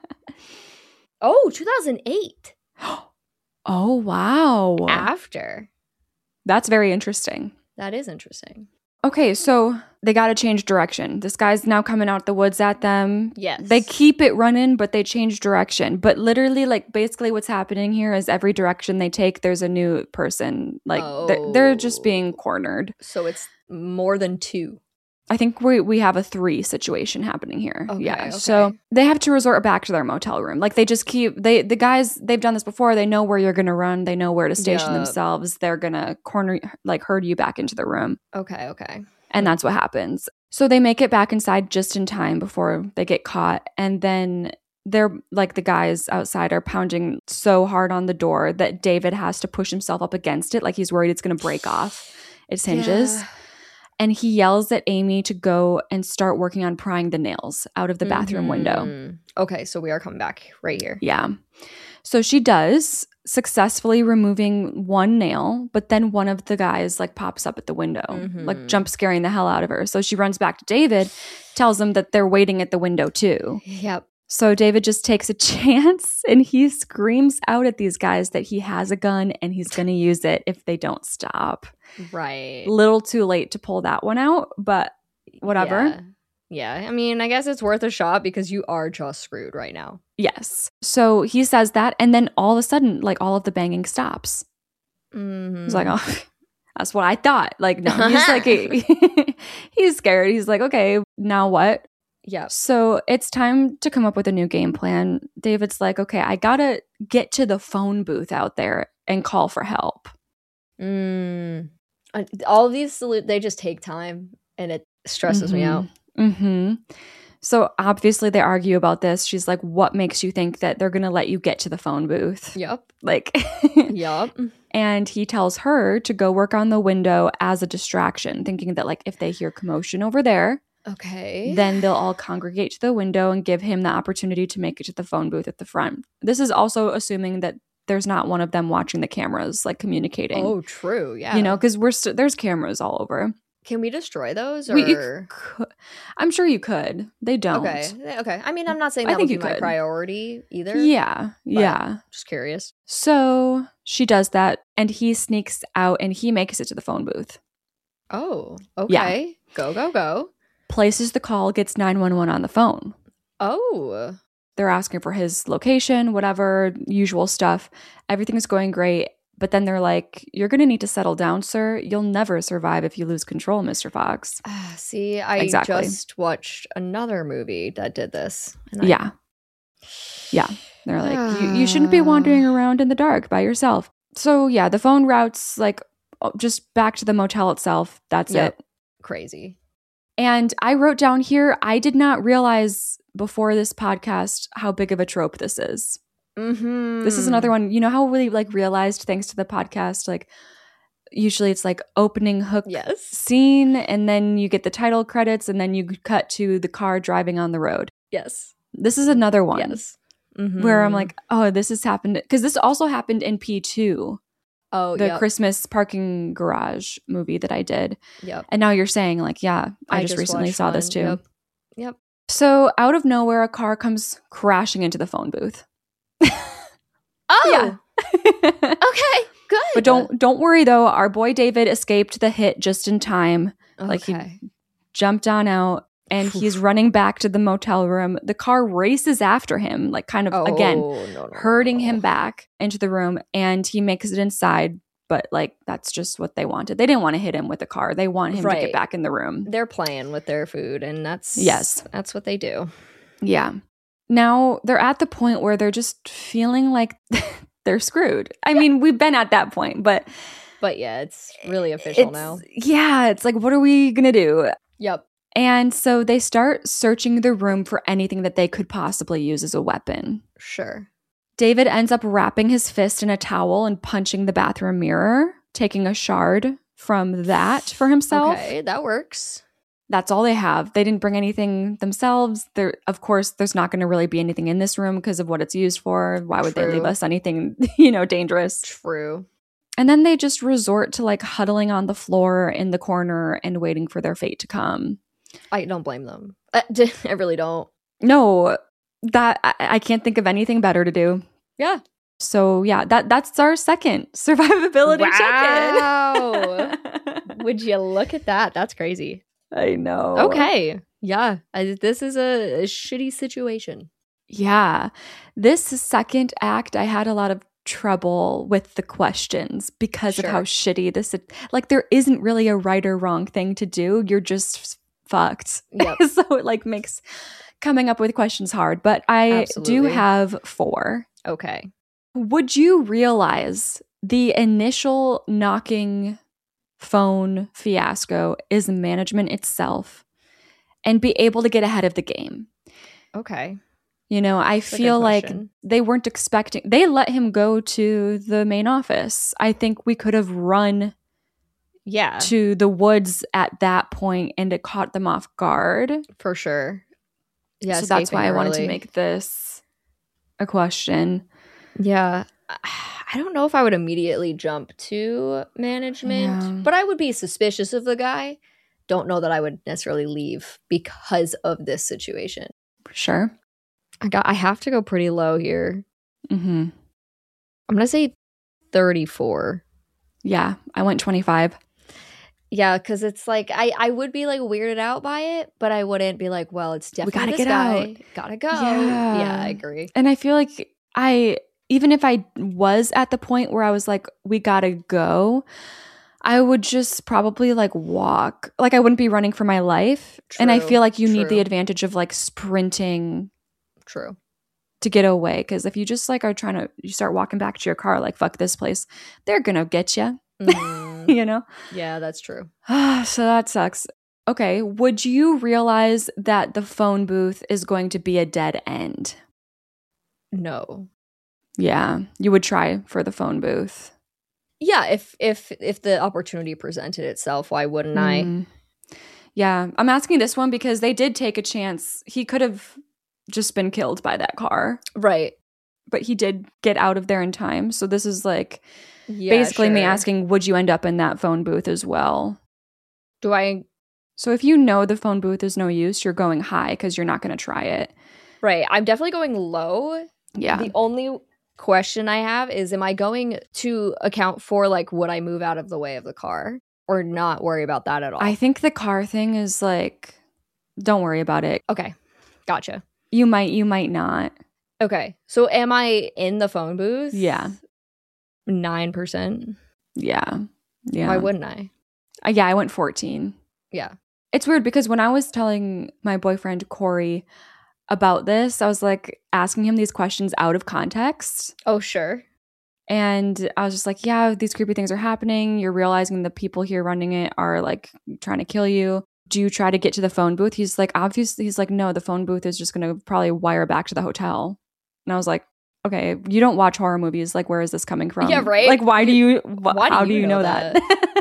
Speaker 1: Oh, two thousand eight.
Speaker 2: Oh, wow.
Speaker 1: After.
Speaker 2: That's very interesting.
Speaker 1: That is interesting.
Speaker 2: Okay, so they got to change direction. This guy's now coming out the woods at them.
Speaker 1: Yes.
Speaker 2: They keep it running, but they change direction. But literally, like, basically what's happening here is every direction they take, there's a new person. Like, they're, they're just being
Speaker 1: Oh.
Speaker 2: cornered.
Speaker 1: So it's more than two.
Speaker 2: I think we we have a three situation happening here.
Speaker 1: Okay,
Speaker 2: yeah.
Speaker 1: okay.
Speaker 2: So they have to resort back to their motel room. Like, they just keep they the guys, they've done this before. They know where you're gonna run. They know where to station
Speaker 1: Yup.
Speaker 2: themselves. They're gonna corner like herd you back into the room.
Speaker 1: Okay, okay.
Speaker 2: And that's what happens. So they make it back inside just in time before they get caught. And then they're like the guys outside are pounding so hard on the door that David has to push himself up against it. Like, he's worried it's going to break off its hinges.
Speaker 1: Yeah.
Speaker 2: And he yells at Amy to go and start working on prying the nails out of the bathroom window.
Speaker 1: Mhm. Okay, so we are coming back right here.
Speaker 2: Yeah. So she does, successfully removing one nail, but then one of the guys like pops up at the window,
Speaker 1: Mhm.
Speaker 2: like jump scaring the hell out of her. So she runs back to David, tells him that they're waiting at the window too.
Speaker 1: Yep.
Speaker 2: So David just takes a chance and he screams out at these guys that he has a gun and he's going to use it if they don't stop.
Speaker 1: Right.
Speaker 2: Little too late to pull that one out, but whatever.
Speaker 1: Yeah. Yeah, I mean, I guess it's worth a shot because you are just screwed right now.
Speaker 2: Yes. So he says that, and then all of a sudden, like, all of the banging stops.
Speaker 1: Mm-hmm.
Speaker 2: He's like, oh, that's what I thought. Like, no, he's like, he, he's scared. He's like, okay, now what?
Speaker 1: Yeah.
Speaker 2: So it's time to come up with a new game plan. David's like, okay, I gotta get to the phone booth out there and call for help.
Speaker 1: Mm. All of these, they just take time, and it stresses
Speaker 2: mm-hmm.
Speaker 1: me out.
Speaker 2: Mm-hmm. So obviously they argue about this. She's like, what makes you think that they're going to let you get to the phone booth?
Speaker 1: Yep.
Speaker 2: Like,
Speaker 1: yep.
Speaker 2: And he tells her to go work on the window as a distraction, thinking that, like, if they hear commotion over there,
Speaker 1: okay,
Speaker 2: then they'll all congregate to the window and give him the opportunity to make it to the phone booth at the front. This is also assuming that there's not one of them watching the cameras, like, communicating.
Speaker 1: Oh, true. Yeah.
Speaker 2: You know, because we're st- there's cameras all over.
Speaker 1: Can we destroy those? Or
Speaker 2: we, you could, I'm sure you could. They don't.
Speaker 1: Okay. Okay. I mean, I'm not saying
Speaker 2: I
Speaker 1: that
Speaker 2: think
Speaker 1: would
Speaker 2: you
Speaker 1: be my
Speaker 2: could.
Speaker 1: priority either.
Speaker 2: Yeah. Yeah.
Speaker 1: Just curious.
Speaker 2: So she does that, and he sneaks out, and he makes it to the phone booth.
Speaker 1: Oh, okay. Yeah. Go, go, go.
Speaker 2: Places the call, gets nine one one on the phone.
Speaker 1: Oh.
Speaker 2: They're asking for his location, whatever, usual stuff. Everything's going great. But then they're like, you're going to need to settle down, sir. You'll never survive if you lose control, Mister Fox.
Speaker 1: Uh, see, I
Speaker 2: exactly.
Speaker 1: just watched another movie that did this. And I-
Speaker 2: yeah. Yeah. They're like, you, you shouldn't be wandering around in the dark by yourself. So, yeah, the phone routes, like, just back to the motel itself. That's
Speaker 1: yep.
Speaker 2: it.
Speaker 1: Crazy.
Speaker 2: And I wrote down here, I did not realize before this podcast how big of a trope this is.
Speaker 1: Mm-hmm.
Speaker 2: This is another one. You know how we like realized thanks to the podcast, like usually it's like opening hook
Speaker 1: yes.
Speaker 2: scene, and then you get the title credits, and then you cut to the car driving on the road.
Speaker 1: Yes.
Speaker 2: This is another one.
Speaker 1: Yes. Mm-hmm.
Speaker 2: Where I'm like, oh, this has happened because this also happened in P two.
Speaker 1: Oh,
Speaker 2: the
Speaker 1: yep.
Speaker 2: Christmas parking garage movie that I did.
Speaker 1: Yep.
Speaker 2: And now you're saying like, yeah, I, I just, just recently saw one. This too.
Speaker 1: Yep. Yep.
Speaker 2: So out of nowhere, a car comes crashing into the phone booth.
Speaker 1: Oh,
Speaker 2: yeah.
Speaker 1: Okay, good.
Speaker 2: But don't don't worry though. Our boy David escaped the hit just in time.
Speaker 1: Okay.
Speaker 2: Like he jumped on out, and he's running back to the motel room. The car races after him, like kind of
Speaker 1: oh,
Speaker 2: again
Speaker 1: no, no,
Speaker 2: herding
Speaker 1: no.
Speaker 2: him back into the room, and he makes it inside. But like that's just what they wanted. They didn't want to hit him with the car. They want him
Speaker 1: right.
Speaker 2: to get back in the room.
Speaker 1: They're playing with their food, and that's
Speaker 2: yes,
Speaker 1: that's what they do.
Speaker 2: Yeah. Now they're at the point where they're just feeling like they're screwed. I yeah. mean, we've been at that point, but
Speaker 1: but yeah, it's really official
Speaker 2: it's,
Speaker 1: now.
Speaker 2: Yeah, it's like, what are we gonna do?
Speaker 1: Yep.
Speaker 2: And so they start searching the room for anything that they could possibly use as a weapon.
Speaker 1: Sure.
Speaker 2: David ends up wrapping his fist in a towel and punching the bathroom mirror, taking a shard from that for himself.
Speaker 1: Okay, that works.
Speaker 2: That's all they have. They didn't bring anything themselves. There, of course, there's not going to really be anything in this room because of what it's used for. Why would
Speaker 1: True.
Speaker 2: they leave us anything, you know, dangerous?
Speaker 1: True.
Speaker 2: And then they just resort to like huddling on the floor in the corner and waiting for their fate to come.
Speaker 1: I don't blame them. I, I really don't.
Speaker 2: No, that I, I can't think of anything better to do.
Speaker 1: Yeah.
Speaker 2: So yeah, that that's our second survivability
Speaker 1: wow.
Speaker 2: check-in.
Speaker 1: Would you look at that? That's crazy.
Speaker 2: I know.
Speaker 1: Okay. Yeah. I, this is a, a shitty situation.
Speaker 2: Yeah. This second act, I had a lot of trouble with the questions because
Speaker 1: sure.
Speaker 2: of how shitty this is. Like, there isn't really a right or wrong thing to do. You're just fucked.
Speaker 1: Yep.
Speaker 2: So it like makes coming up with questions hard. But I
Speaker 1: Absolutely.
Speaker 2: do have four.
Speaker 1: Okay.
Speaker 2: Would you realize the initial knocking phone fiasco is management itself and be able to get ahead of the game?
Speaker 1: Okay.
Speaker 2: You know, I
Speaker 1: That's
Speaker 2: feel like they weren't expecting, they let him go to the main office. I think we could have run
Speaker 1: yeah.
Speaker 2: to the woods at that point and it caught them off guard.
Speaker 1: For sure. Yeah.
Speaker 2: So that's why
Speaker 1: early.
Speaker 2: I wanted to make this a question.
Speaker 1: Yeah. I don't know if I would immediately jump to management,
Speaker 2: yeah.
Speaker 1: but I would be suspicious of the guy. Don't know that I would necessarily leave because of this situation.
Speaker 2: Sure.
Speaker 1: I got. I have to go pretty low here.
Speaker 2: Mm-hmm.
Speaker 1: I'm going to say thirty-four.
Speaker 2: Yeah, I went twenty-five.
Speaker 1: Yeah, because it's like I, I would be like weirded out by it, but I wouldn't be like, well, it's definitely
Speaker 2: gotta
Speaker 1: this
Speaker 2: get
Speaker 1: guy.
Speaker 2: out.
Speaker 1: Gotta go.
Speaker 2: Yeah.
Speaker 1: Yeah, I agree.
Speaker 2: And I feel like I, even if I was at the point where I was like, we gotta go, I would just probably like walk. Like I wouldn't be running for my life.
Speaker 1: True,
Speaker 2: and I feel like you
Speaker 1: true.
Speaker 2: need the advantage of like sprinting
Speaker 1: True.
Speaker 2: to get away. Because if you just like are trying to, you start walking back to your car, like, fuck this place, they're gonna get you.
Speaker 1: Mm,
Speaker 2: you know?
Speaker 1: yeah, that's true.
Speaker 2: So that sucks. Okay. Would you realize that the phone booth is going to be a dead end?
Speaker 1: No.
Speaker 2: Yeah. You would try for the phone booth.
Speaker 1: Yeah, if if if the opportunity presented itself, why wouldn't
Speaker 2: Mm. Yeah. I'm asking this one because they did take a chance. He could have just been killed by that car.
Speaker 1: I? Right.
Speaker 2: But he did get out of there in time. So this is like
Speaker 1: Yeah,
Speaker 2: basically me
Speaker 1: sure.
Speaker 2: asking, would you end up in that phone booth as well?
Speaker 1: Do I?
Speaker 2: So if you know the phone booth is no use, you're going high because you're not going to try it.
Speaker 1: Right. I'm definitely going low.
Speaker 2: Yeah.
Speaker 1: The only question I have is, am I going to account for like, would I move out of the way of the car or not worry about that at all?
Speaker 2: I think the car thing is like, don't worry about it.
Speaker 1: Okay. Gotcha.
Speaker 2: You might, you might not.
Speaker 1: Okay. So am I in the phone booth?
Speaker 2: Yeah.
Speaker 1: nine percent.
Speaker 2: Yeah. Yeah.
Speaker 1: Why wouldn't I?
Speaker 2: Uh, yeah, I went fourteen.
Speaker 1: Yeah.
Speaker 2: It's weird because when I was telling my boyfriend, Corey, about this, I was like asking him these questions out of context.
Speaker 1: Oh, sure.
Speaker 2: And I was just like, yeah, these creepy things are happening. You're realizing the people here running it are like trying to kill you. Do you try to get to the phone booth? He's like, obviously, he's like, no, the phone booth is just going to probably wire back to the hotel. And I was like, okay, you don't watch horror movies. Like, where is this coming from?
Speaker 1: Yeah, right?
Speaker 2: Like, why do you, wh-
Speaker 1: Why do
Speaker 2: how
Speaker 1: you
Speaker 2: do you know,
Speaker 1: know
Speaker 2: that?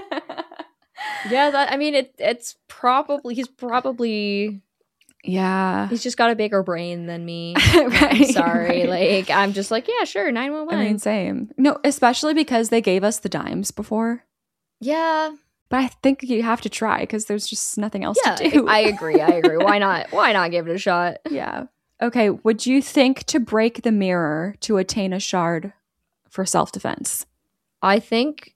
Speaker 1: Yeah, that I mean, it. It's probably he's probably
Speaker 2: Yeah.
Speaker 1: he's just got a bigger brain than me.
Speaker 2: Right,
Speaker 1: I'm sorry,
Speaker 2: right.
Speaker 1: like I'm just like, yeah, sure, nine one
Speaker 2: I mean,
Speaker 1: one.
Speaker 2: same. No, especially because they gave us the dimes before.
Speaker 1: Yeah,
Speaker 2: But I think you have to try because there's just nothing else
Speaker 1: yeah,
Speaker 2: to do.
Speaker 1: I agree. I agree. Why not? Why not give it a shot?
Speaker 2: Yeah. Okay. Would you think to break the mirror to attain a shard for self-defense?
Speaker 1: I think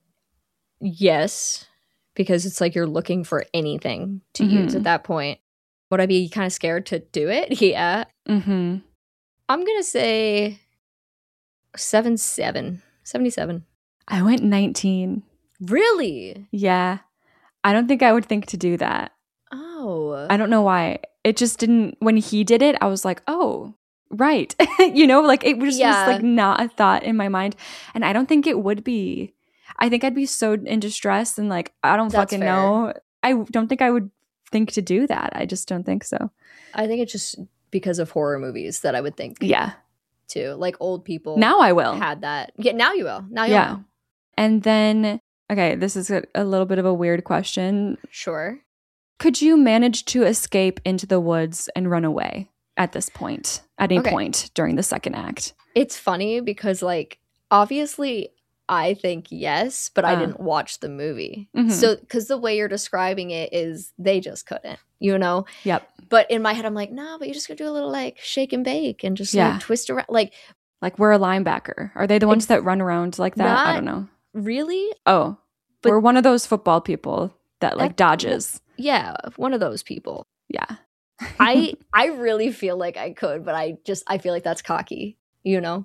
Speaker 1: yes, because it's like you're looking for anything to use
Speaker 2: Mhm.
Speaker 1: at that point. Would I be kind of scared to do it? Yeah.
Speaker 2: Mm-hmm.
Speaker 1: I'm gonna say seven seven. seventy-seven.
Speaker 2: I went nineteen.
Speaker 1: Really?
Speaker 2: Yeah. I don't think I would think to do that.
Speaker 1: Oh.
Speaker 2: I don't know why. It just didn't, when he did it, I was like, oh, right. you know, like it just
Speaker 1: Yeah.
Speaker 2: was like not a thought in my mind. And I don't think it would be. I think I'd be so in distress and like, I don't
Speaker 1: That's
Speaker 2: fucking
Speaker 1: fair.
Speaker 2: know. I don't think I would think to do that. I just don't think so.
Speaker 1: I think it's just because of horror movies that I would think
Speaker 2: Yeah.
Speaker 1: too. Like old people
Speaker 2: Now I will.
Speaker 1: had that. Yeah, now you will. Now you
Speaker 2: Yeah.
Speaker 1: will.
Speaker 2: And then, okay, this is a, a little bit of a weird question.
Speaker 1: Sure.
Speaker 2: Could you manage to escape into the woods and run away at this point, at any
Speaker 1: Okay.
Speaker 2: point during the second act?
Speaker 1: It's funny because like obviously I think yes, but I
Speaker 2: Uh.
Speaker 1: didn't watch the movie.
Speaker 2: Mhm.
Speaker 1: So cuz the way you're describing it is they just couldn't, you know?
Speaker 2: Yep.
Speaker 1: But in my head I'm like, "No, but you just got to do a little like shake and bake and just
Speaker 2: Yeah.
Speaker 1: like twist around like
Speaker 2: Like we're a linebacker. Are they the ones
Speaker 1: Ex-
Speaker 2: that run around like that? I
Speaker 1: Not-
Speaker 2: don't know.
Speaker 1: really?
Speaker 2: Oh,
Speaker 1: But-
Speaker 2: we're one of those football people that like
Speaker 1: That-
Speaker 2: dodges.
Speaker 1: Yeah, one of those people.
Speaker 2: Yeah.
Speaker 1: I I really feel like I could, but I just I feel like that's cocky, you know?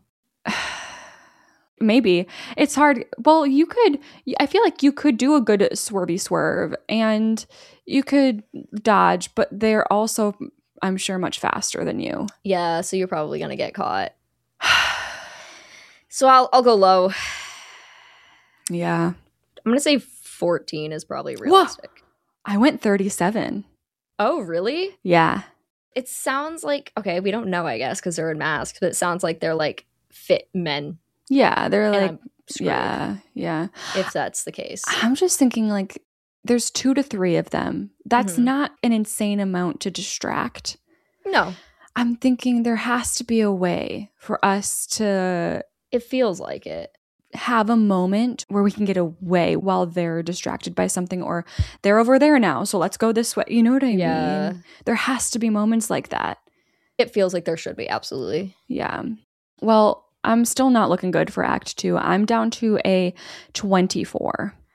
Speaker 2: Maybe. It's hard. Well, you could, I feel like you could do a good swervy swerve and you could dodge, but they're also, I'm sure, much faster than you.
Speaker 1: Yeah, so you're probably gonna get caught. So I'll I'll go low.
Speaker 2: Yeah.
Speaker 1: I'm gonna say fourteen is probably realistic.
Speaker 2: I went thirty-seven.
Speaker 1: Oh, really?
Speaker 2: Yeah.
Speaker 1: It sounds like okay. We don't know, I guess, because they're in masks. But it sounds like they're like fit men.
Speaker 2: Yeah. They're
Speaker 1: And
Speaker 2: like,
Speaker 1: I'm screwed
Speaker 2: yeah. Yeah.
Speaker 1: if that's the case.
Speaker 2: I'm just thinking like there's two to three of them. That's
Speaker 1: Mhm.
Speaker 2: not an insane amount to distract.
Speaker 1: No,
Speaker 2: I'm thinking there has to be a way for us to
Speaker 1: it feels like it.
Speaker 2: have a moment where we can get away while they're distracted by something, or they're over there now, so let's go this way. You know what I
Speaker 1: Yeah.
Speaker 2: mean? There has to be moments like that.
Speaker 1: It feels like there should be absolutely.
Speaker 2: Yeah. Well, I'm still not looking good for Act Two. I'm down to a twenty-four.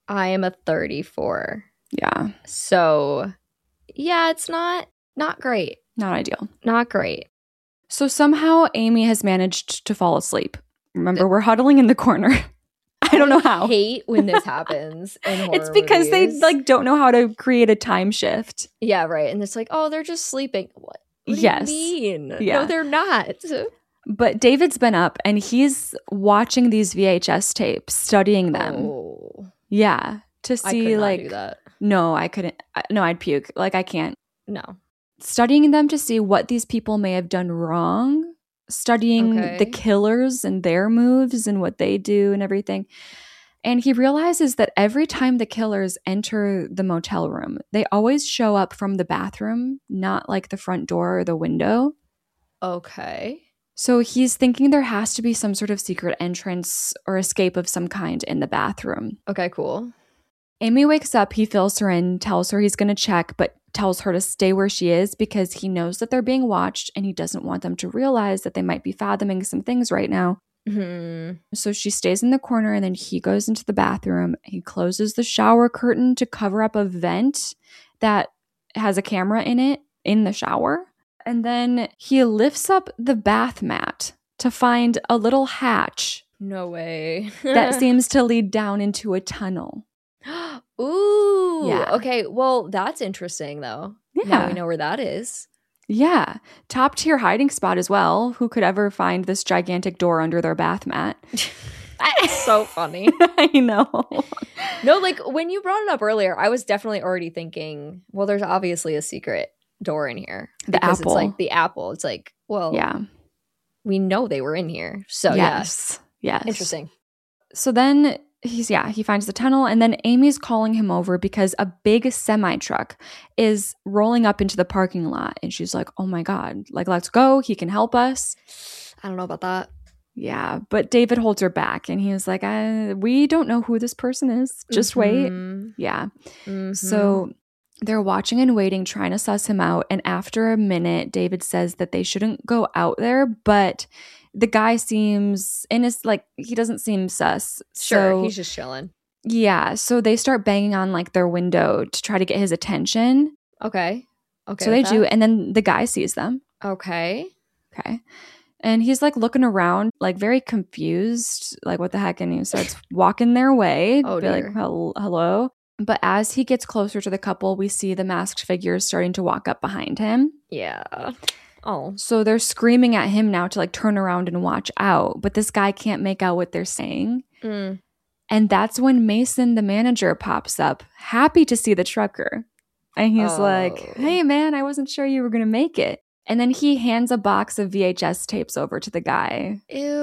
Speaker 1: I am a thirty-four.
Speaker 2: Yeah.
Speaker 1: So, yeah, it's not not great.
Speaker 2: Not ideal.
Speaker 1: Not great.
Speaker 2: So somehow Amy has managed to fall asleep. Remember, we're huddling in the corner. I don't know how.
Speaker 1: I hate when this happens in horror
Speaker 2: It's because
Speaker 1: movies.
Speaker 2: they like don't know how to create a time shift.
Speaker 1: Yeah, right. And it's like, oh, they're just sleeping. What? What do
Speaker 2: Yes.
Speaker 1: you mean?
Speaker 2: Yeah.
Speaker 1: No, they're not.
Speaker 2: But David's been up and he's watching these V H S tapes, studying them.
Speaker 1: Oh.
Speaker 2: Yeah. To
Speaker 1: I
Speaker 2: see
Speaker 1: could not
Speaker 2: like
Speaker 1: do that.
Speaker 2: no, I couldn't. I, no, I'd puke. Like I can't.
Speaker 1: No.
Speaker 2: Studying them to see what these people may have done wrong, studying
Speaker 1: Okay.
Speaker 2: the killers and their moves and what they do and everything. And he realizes that every time the killers enter the motel room, they always show up from the bathroom, not like the front door or the window.
Speaker 1: Okay.
Speaker 2: So he's thinking there has to be some sort of secret entrance or escape of some kind in the bathroom.
Speaker 1: Okay, cool.
Speaker 2: Amy wakes up, he fills her in, tells her he's going to check, but tells her to stay where she is because he knows that they're being watched and he doesn't want them to realize that they might be fathoming some things right now.
Speaker 1: Mm-hmm.
Speaker 2: So she stays in the corner and then he goes into the bathroom. He closes the shower curtain to cover up a vent that has a camera in it in the shower. And then he lifts up the bath mat to find a little hatch
Speaker 1: No way.
Speaker 2: that seems to lead down into a tunnel.
Speaker 1: Ooh.
Speaker 2: Yeah.
Speaker 1: Okay. Well, that's interesting, though.
Speaker 2: Yeah.
Speaker 1: Now we know where that is.
Speaker 2: Yeah. Top tier hiding spot as well. Who could ever find this gigantic door under their bath mat?
Speaker 1: That's so funny.
Speaker 2: I know.
Speaker 1: No, like when you brought it up earlier, I was definitely already thinking, well, there's obviously a secret door in here.
Speaker 2: The
Speaker 1: because
Speaker 2: apple.
Speaker 1: It's like the apple. It's like, well,
Speaker 2: Yeah.
Speaker 1: we know they were in here. So,
Speaker 2: Yes.
Speaker 1: yeah.
Speaker 2: Yes.
Speaker 1: Interesting.
Speaker 2: So then he's, yeah, he finds the tunnel and then Amy's calling him over because a big semi truck is rolling up into the parking lot. And she's like, oh my God, like, let's go. He can help us.
Speaker 1: I don't know about that.
Speaker 2: Yeah. But David holds her back and he was like, I, we don't know who this person is. Just wait.
Speaker 1: Mhm.
Speaker 2: Yeah.
Speaker 1: Mhm.
Speaker 2: So they're watching and waiting, trying to suss him out. And after a minute, David says that they shouldn't go out there, but the guy seems innocent, like he doesn't seem sus.
Speaker 1: Sure.
Speaker 2: So,
Speaker 1: He's just chilling.
Speaker 2: yeah. So they start banging on like their window to try to get his attention.
Speaker 1: Okay. Okay.
Speaker 2: so they
Speaker 1: with
Speaker 2: do.
Speaker 1: that.
Speaker 2: And then the guy sees them.
Speaker 1: Okay.
Speaker 2: Okay. And he's like looking around, like very confused, like what the heck? And he starts walking their way.
Speaker 1: Oh,
Speaker 2: be like,
Speaker 1: dear.
Speaker 2: "Hel- hello. But as he gets closer to the couple, we see the masked figures starting to walk up behind him.
Speaker 1: Yeah. Oh.
Speaker 2: So they're screaming at him now to like turn around and watch out. But this guy can't make out what they're saying.
Speaker 1: Mm.
Speaker 2: And that's when Mason, the manager, pops up, happy to see the trucker. And he's
Speaker 1: Oh.
Speaker 2: like, hey, man, I wasn't sure you were going to make it. And then he hands a box of V H S tapes over to the guy.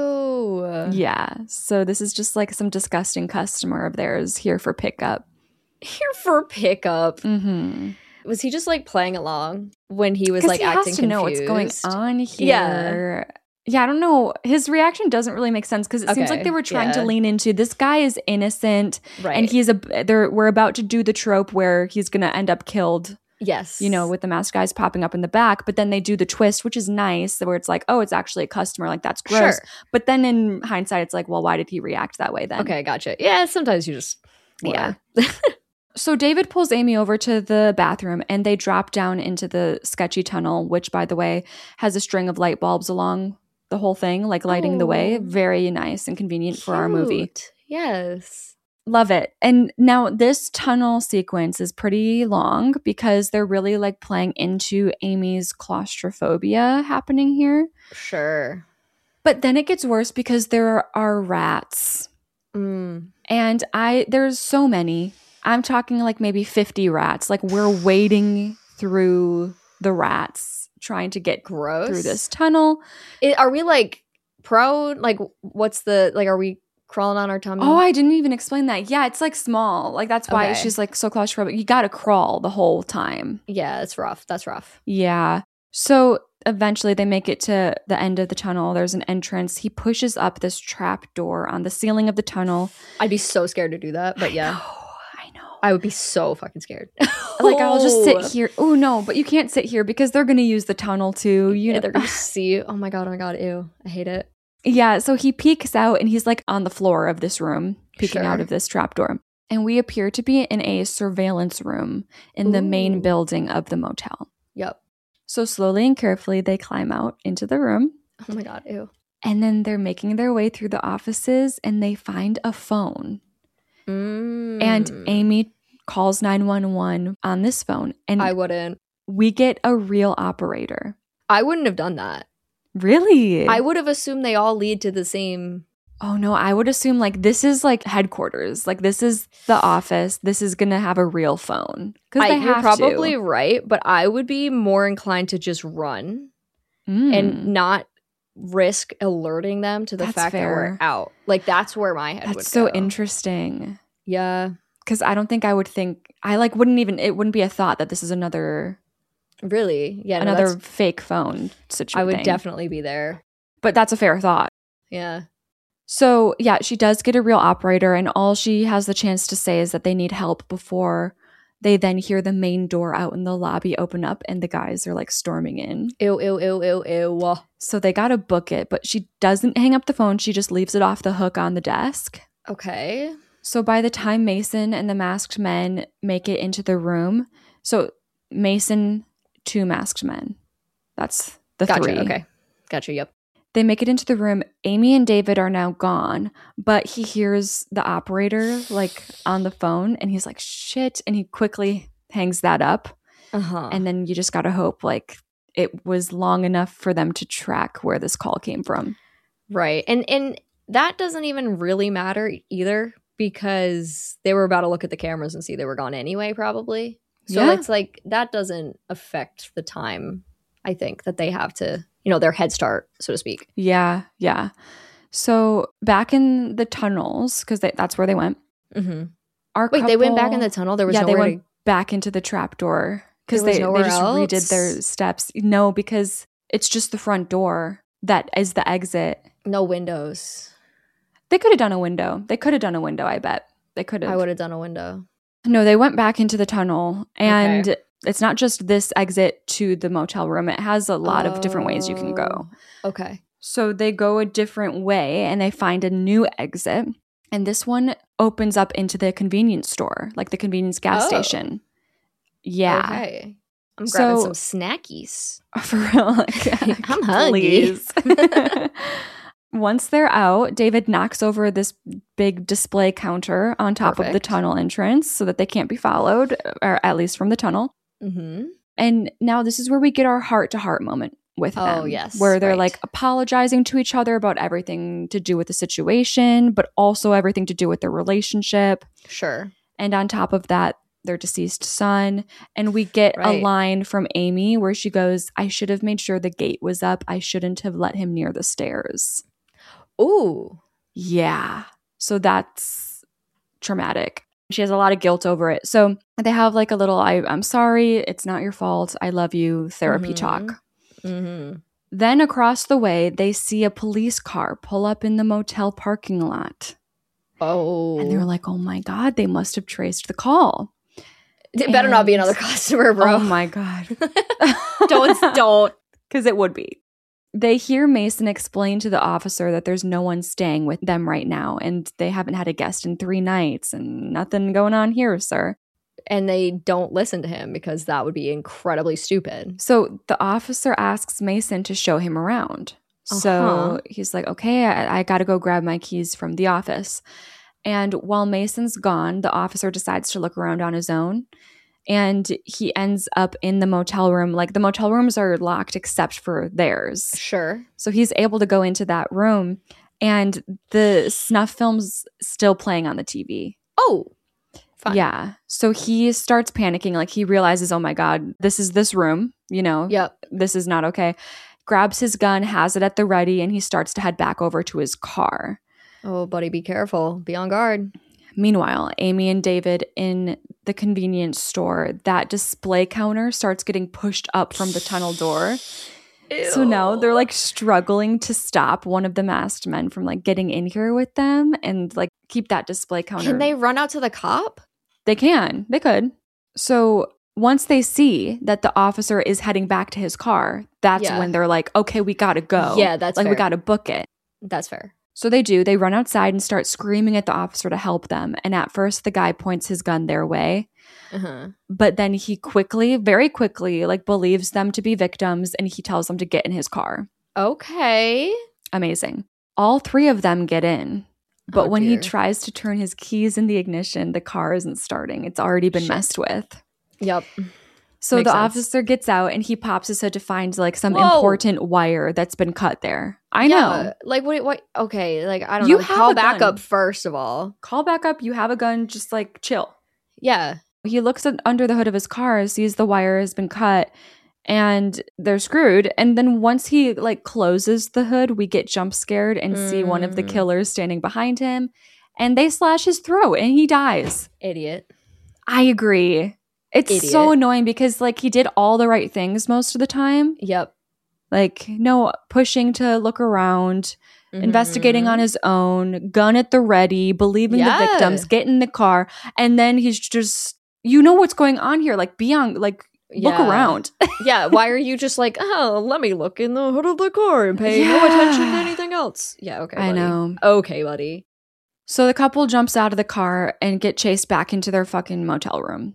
Speaker 1: Ew.
Speaker 2: Yeah. So this is just like some disgusting customer of theirs here for pickup.
Speaker 1: Here for pickup.
Speaker 2: Mm-hmm.
Speaker 1: Was he just like playing along when he was
Speaker 2: Because
Speaker 1: like
Speaker 2: he
Speaker 1: acting
Speaker 2: has to know what's going
Speaker 1: confused?
Speaker 2: on here.
Speaker 1: Yeah.
Speaker 2: Yeah, I don't know. His reaction doesn't really make sense because it seems
Speaker 1: Okay,
Speaker 2: like they were trying to
Speaker 1: yeah.
Speaker 2: lean into this guy is innocent
Speaker 1: Right.
Speaker 2: and he's a they're we're about to do the trope where he's gonna end up killed,
Speaker 1: yes.
Speaker 2: you know, with the masked guys popping up in the back, but then they do the twist, which is nice, where it's like, oh, it's actually a customer, like that's gross.
Speaker 1: Sure.
Speaker 2: But then in hindsight, it's like, well, why did he react that way then?
Speaker 1: Okay, gotcha. Yeah, sometimes you just
Speaker 2: Yeah.
Speaker 1: whatever.
Speaker 2: So David pulls Amy over to the bathroom and they drop down into the sketchy tunnel, which, by the way, has a string of light bulbs along the whole thing, like lighting the way.
Speaker 1: Oh.
Speaker 2: Very nice and convenient for our movie.
Speaker 1: Cute. Yes.
Speaker 2: Love it. And now this tunnel sequence is pretty long because they're really like playing into Amy's claustrophobia happening here.
Speaker 1: Sure.
Speaker 2: But then it gets worse because there are rats.
Speaker 1: Mm.
Speaker 2: And I there's so many. I'm talking like maybe fifty rats. Like we're wading through the rats trying to get
Speaker 1: Gross.
Speaker 2: through this tunnel.
Speaker 1: It, are we like prone? Like, what's the like? Are we crawling on our tummy?
Speaker 2: Oh, I didn't even explain that. Yeah, it's like small. Like that's why
Speaker 1: Okay.
Speaker 2: she's like so claustrophobic. You got to crawl the whole time.
Speaker 1: Yeah, that's rough. That's rough.
Speaker 2: Yeah. So eventually they make it to the end of the tunnel. There's an entrance. He pushes up this trap door on the ceiling of the tunnel.
Speaker 1: I'd be so scared to do that, but yeah,
Speaker 2: Oh, I know.
Speaker 1: I would be so fucking scared.
Speaker 2: Like I'll just sit
Speaker 1: Oh.
Speaker 2: here. Oh no, but you can't sit here because they're going to use the tunnel too. You
Speaker 1: Yeah,
Speaker 2: know,
Speaker 1: they're gonna see. Oh my god. Oh my god. Ew. I hate it.
Speaker 2: Yeah, so he peeks out and he's like on the floor of this room, peeking
Speaker 1: Sure.
Speaker 2: out of this trapdoor. And we appear to be in a surveillance room in
Speaker 1: Ooh.
Speaker 2: the main building of the motel.
Speaker 1: Yep.
Speaker 2: So slowly and carefully, they climb out into the room.
Speaker 1: Oh my God, ew.
Speaker 2: And then they're making their way through the offices and they find a phone.
Speaker 1: Mm.
Speaker 2: And Amy calls nine one one on this phone. And
Speaker 1: I wouldn't.
Speaker 2: we get a real operator.
Speaker 1: I wouldn't have done that.
Speaker 2: Really?
Speaker 1: I would have assumed they all lead to the same.
Speaker 2: Oh, no. I would assume like this is like headquarters. Like this is the office. This is going to have a real phone. Because they
Speaker 1: You're
Speaker 2: have
Speaker 1: probably
Speaker 2: to.
Speaker 1: right, but I would be more inclined to just run
Speaker 2: Mm.
Speaker 1: and not risk alerting them to the
Speaker 2: That's
Speaker 1: fact
Speaker 2: fair.
Speaker 1: that we're out. Like that's where my head would go.
Speaker 2: That's so interesting.
Speaker 1: Yeah.
Speaker 2: Because I don't think I would think, I like wouldn't even, it wouldn't be a thought that this is another,
Speaker 1: Really? Yeah. no,
Speaker 2: another
Speaker 1: that's-
Speaker 2: fake phone situation.
Speaker 1: I would definitely be there.
Speaker 2: But that's a fair thought.
Speaker 1: Yeah.
Speaker 2: So yeah, she does get a real operator and all she has the chance to say is that they need help before they then hear the main door out in the lobby open up and the guys are like storming in.
Speaker 1: Ew, ew, ew, ew, ew.
Speaker 2: So they got to book it, but she doesn't hang up the phone. She just leaves it off the hook on the desk.
Speaker 1: Okay.
Speaker 2: So by the time Mason and the masked men make it into the room, so Mason, two masked men. That's the
Speaker 1: Gotcha.
Speaker 2: three.
Speaker 1: Okay. Gotcha. Yep.
Speaker 2: They make it into the room. Amy and David are now gone, but he hears the operator like on the phone and he's like, shit. And he quickly hangs that up.
Speaker 1: Uh-huh.
Speaker 2: And then you just got to hope like it was long enough for them to track where this call came from.
Speaker 1: Right. And and that doesn't even really matter either because they were about to look at the cameras and see they were gone anyway, probably. So
Speaker 2: Yeah.
Speaker 1: it's like that doesn't affect the time, I think, that they have to, you know, their head start, so to speak.
Speaker 2: Yeah, yeah. So back in the tunnels, because that's where they went.
Speaker 1: Mm-hmm.
Speaker 2: Our
Speaker 1: Wait, they went back
Speaker 2: couple-
Speaker 1: in the tunnel? There was
Speaker 2: yeah, they
Speaker 1: nowhere
Speaker 2: went
Speaker 1: to...
Speaker 2: back into the trap door because
Speaker 1: There was
Speaker 2: they, they
Speaker 1: nowhere
Speaker 2: just
Speaker 1: else?
Speaker 2: redid their steps. No, because it's just the front door that is the exit.
Speaker 1: No windows.
Speaker 2: They could have done a window. They could have done a window, I bet. They could have.
Speaker 1: I would have done a window.
Speaker 2: No, they went back into the tunnel. And
Speaker 1: Okay.
Speaker 2: it's not just this exit to the motel room. It has a lot of different ways you can go.
Speaker 1: Oh, okay.
Speaker 2: So they go a different way and they find a new exit. And this one opens up into the convenience store, like the convenience gas
Speaker 1: Oh.
Speaker 2: station. Yeah.
Speaker 1: Okay. I'm grabbing
Speaker 2: So-
Speaker 1: some snackies.
Speaker 2: For real. Like,
Speaker 1: I'm hungry.
Speaker 2: please. Once they're out, David knocks over this big display counter on top of the
Speaker 1: Perfect.
Speaker 2: tunnel entrance so that they can't be followed, or at least from the tunnel.
Speaker 1: Mm-hmm.
Speaker 2: And now this is where we get our heart-to-heart moment with
Speaker 1: Oh,
Speaker 2: them.
Speaker 1: yes,
Speaker 2: Where they're
Speaker 1: right.
Speaker 2: like apologizing to each other about everything to do with the situation, but also everything to do with their relationship.
Speaker 1: Sure.
Speaker 2: And on top of that, their deceased son. And we get a
Speaker 1: Right.
Speaker 2: line from Amy where she goes, I should have made sure the gate was up. I shouldn't have let him near the stairs.
Speaker 1: Ooh.
Speaker 2: Yeah. So that's traumatic. She has a lot of guilt over it. So they have like a little, I, I'm sorry, it's not your fault. I love you therapy
Speaker 1: Mhm.
Speaker 2: talk.
Speaker 1: Mm-hmm.
Speaker 2: Then across the way, they see a police car pull up in the motel parking lot.
Speaker 1: Oh.
Speaker 2: And they're like, oh my God, they must have traced the call.
Speaker 1: It better not be
Speaker 2: and-
Speaker 1: another customer, bro.
Speaker 2: Oh my God.
Speaker 1: don't don't.
Speaker 2: Because it would be. They hear Mason explain to the officer that there's no one staying with them right now and they haven't had a guest in three nights and nothing going on here, sir.
Speaker 1: And they don't listen to him because that would be incredibly stupid.
Speaker 2: So the officer asks Mason to show him around.
Speaker 1: Uh-huh.
Speaker 2: So he's like, okay, I, I got to go grab my keys from the office. And while Mason's gone, the officer decides to look around on his own. And he ends up in the motel room. Like the motel rooms are locked except for theirs.
Speaker 1: Sure.
Speaker 2: So he's able to go into that room. And the snuff film's still playing on the T V.
Speaker 1: Oh. Fun.
Speaker 2: Yeah. So he starts panicking. Like he realizes, oh my God, this is this room. You know,
Speaker 1: Yep.
Speaker 2: this is not okay. Grabs his gun, has it at the ready, and he starts to head back over to his car.
Speaker 1: Oh, buddy, be careful. Be on guard.
Speaker 2: Meanwhile, Amy and David in the convenience store, that display counter starts getting pushed up from the tunnel door. So now they're like struggling to stop one of the masked men from like getting in here with them and like keep that display counter.
Speaker 1: Can they run out to the cop?
Speaker 2: They can. They could. So once they see that the officer is heading back to his car, that's
Speaker 1: Yeah.
Speaker 2: when they're like, okay, we got to go.
Speaker 1: Yeah, that's
Speaker 2: like we
Speaker 1: fair.
Speaker 2: got to book it.
Speaker 1: That's fair.
Speaker 2: So they do. They run outside and start screaming at the officer to help them. And at first, the guy points his gun their way.
Speaker 1: Uh-huh.
Speaker 2: But then he quickly, very quickly, like believes them to be victims, and he tells them to get in his car.
Speaker 1: Okay.
Speaker 2: Amazing. All three of them get in. But
Speaker 1: Oh,
Speaker 2: when
Speaker 1: dear.
Speaker 2: he tries to turn his keys in the ignition, the car isn't starting. It's already been
Speaker 1: Shit.
Speaker 2: messed with.
Speaker 1: Yep.
Speaker 2: So
Speaker 1: Makes
Speaker 2: the
Speaker 1: sense.
Speaker 2: officer gets out and he pops his head to find like some
Speaker 1: Whoa.
Speaker 2: important wire that's been cut there. I know.
Speaker 1: Yeah, like what? What? Okay, like I don't
Speaker 2: You
Speaker 1: know.
Speaker 2: have
Speaker 1: Call
Speaker 2: a
Speaker 1: back
Speaker 2: gun.
Speaker 1: up first of all.
Speaker 2: Call back up. You have a gun. Just like chill.
Speaker 1: Yeah.
Speaker 2: He looks at, under the hood of his car, sees the wire has been cut, and they're screwed. And then once he like closes the hood, we get jump scared and see one of the
Speaker 1: Mm.
Speaker 2: killers standing behind him, and they slash his throat and he dies.
Speaker 1: Idiot.
Speaker 2: I agree. It's
Speaker 1: Idiot.
Speaker 2: so annoying because like he did all the right things most of the time.
Speaker 1: Yep.
Speaker 2: Like no pushing to look around, investigating on
Speaker 1: Mhm.
Speaker 2: his own, gun at the ready, believing
Speaker 1: Yeah.
Speaker 2: the victims, get in the car, and then he's just, you know what's going on here. Like be on, like look
Speaker 1: Yeah.
Speaker 2: around.
Speaker 1: Yeah. Why are you just like, oh, let me look in the hood of the car and pay no attention to
Speaker 2: Yeah.
Speaker 1: anything else? Yeah. Okay.
Speaker 2: I
Speaker 1: buddy.
Speaker 2: know.
Speaker 1: Okay, buddy.
Speaker 2: So the couple jumps out of the car and get chased back into their fucking motel room.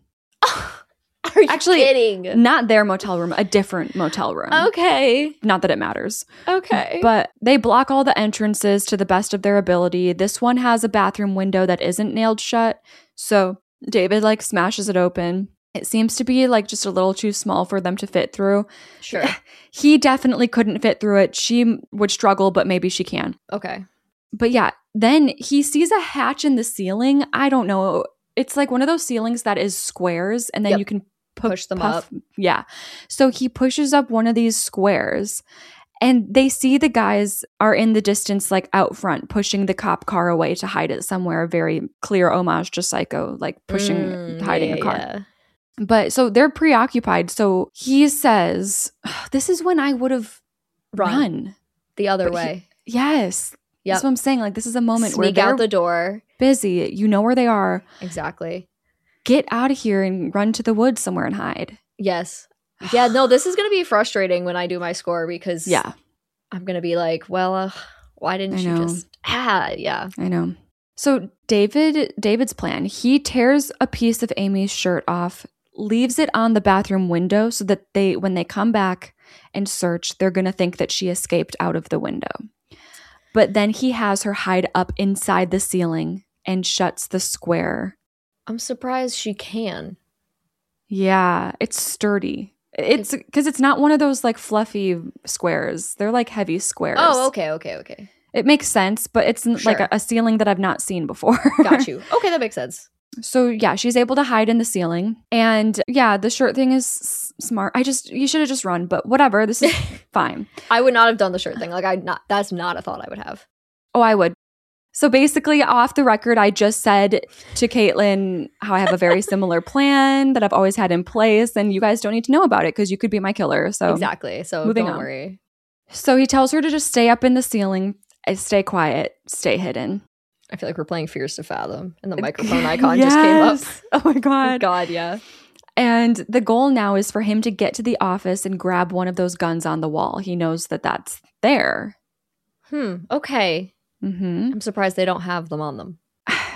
Speaker 1: Are you
Speaker 2: Actually,
Speaker 1: kidding?
Speaker 2: Not their motel room, a different motel room.
Speaker 1: Okay.
Speaker 2: Not that it matters.
Speaker 1: Okay.
Speaker 2: But they block all the entrances to the best of their ability. This one has a bathroom window that isn't nailed shut. So David like smashes it open. It seems to be like just a little too small for them to fit through.
Speaker 1: Sure.
Speaker 2: He definitely couldn't fit through it. She would struggle, but maybe she can.
Speaker 1: Okay.
Speaker 2: But yeah, then he sees a hatch in the ceiling. I don't know. It's like one of those ceilings that is squares and then
Speaker 1: Yep.
Speaker 2: you can pu-
Speaker 1: Push them
Speaker 2: puff- Yeah. So he pushes up one of these squares and they see the guys are in the distance, like out front, pushing the cop car away to hide it somewhere. A very clear homage to Psycho, like pushing,
Speaker 1: Mm,
Speaker 2: hiding
Speaker 1: yeah,
Speaker 2: a car.
Speaker 1: yeah.
Speaker 2: But so they're preoccupied. So he says, this is when I would have
Speaker 1: Run.
Speaker 2: run.
Speaker 1: The other
Speaker 2: But he-
Speaker 1: way.
Speaker 2: Yes.
Speaker 1: Yep.
Speaker 2: That's what I'm saying. Like, this is a moment where
Speaker 1: Sneak
Speaker 2: they're
Speaker 1: out the door.
Speaker 2: busy. You know where they are.
Speaker 1: Exactly.
Speaker 2: Get out of here and run to the woods somewhere and hide.
Speaker 1: Yes. Yeah, no, this is going to be frustrating when I do my score because
Speaker 2: Yeah,
Speaker 1: I'm going to be like, well, uh, why didn't
Speaker 2: I
Speaker 1: you
Speaker 2: know.
Speaker 1: just ah, yeah.
Speaker 2: I know. So David, David's plan, he tears a piece of Amy's shirt off, leaves it on the bathroom window so that they, when they come back and search, they're going to think that she escaped out of the window. But then he has her hide up inside the ceiling and shuts the square.
Speaker 1: I'm surprised she can.
Speaker 2: Yeah, it's sturdy. It's because it's not one of those like fluffy squares. They're like heavy squares.
Speaker 1: Oh, okay, okay, okay.
Speaker 2: It makes sense, but it's n- like
Speaker 1: Sure.
Speaker 2: a, a ceiling that I've not seen before.
Speaker 1: Got you. Okay, that makes sense.
Speaker 2: So yeah, she's able to hide in the ceiling. And yeah, the shirt thing is s- smart. I just, you should have just run, but whatever. This is fine.
Speaker 1: I would not have done the shirt thing. Like I not that's not a thought I would have.
Speaker 2: Oh, I would. So basically, off the record, I just said to Caitlin how I have a very similar plan that I've always had in place, and you guys don't need to know about it because you could be my killer. So
Speaker 1: Exactly. So
Speaker 2: moving
Speaker 1: don't
Speaker 2: on.
Speaker 1: worry.
Speaker 2: So he tells her to just stay up in the ceiling, uh, stay quiet, stay hidden.
Speaker 1: I feel like we're playing Fears to Fathom and the microphone icon just came up.
Speaker 2: Yes. Oh my God.
Speaker 1: God, yeah.
Speaker 2: And the goal now is for him to get to the office and grab one of those guns on the wall. He knows that that's there.
Speaker 1: Hmm. Okay.
Speaker 2: Mm-hmm.
Speaker 1: I'm surprised they don't have them on them.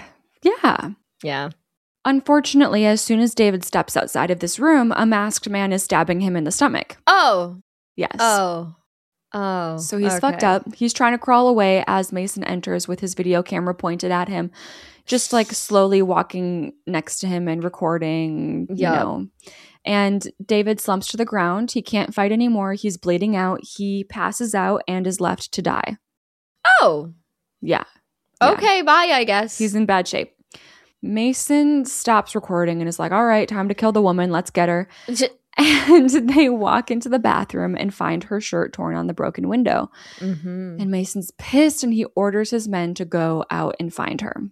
Speaker 2: Yeah.
Speaker 1: Yeah.
Speaker 2: Unfortunately, as soon as David steps outside of this room, a masked man is stabbing him in the stomach.
Speaker 1: Oh.
Speaker 2: Yes.
Speaker 1: Oh. Oh.
Speaker 2: So he's
Speaker 1: okay.
Speaker 2: fucked up. He's trying to crawl away as Mason enters with his video camera pointed at him, just like slowly walking next to him and recording, you
Speaker 1: Yup.
Speaker 2: know. And David slumps to the ground. He can't fight anymore. He's bleeding out. He passes out and is left to die.
Speaker 1: Oh.
Speaker 2: Yeah. Yeah.
Speaker 1: Okay, bye, I guess.
Speaker 2: He's in bad shape. Mason stops recording and is like, all right, time to kill the woman. Let's get her. And they walk into the bathroom and find her shirt torn on the broken window.
Speaker 1: Mm-hmm.
Speaker 2: And Mason's pissed and he orders his men to go out and find her.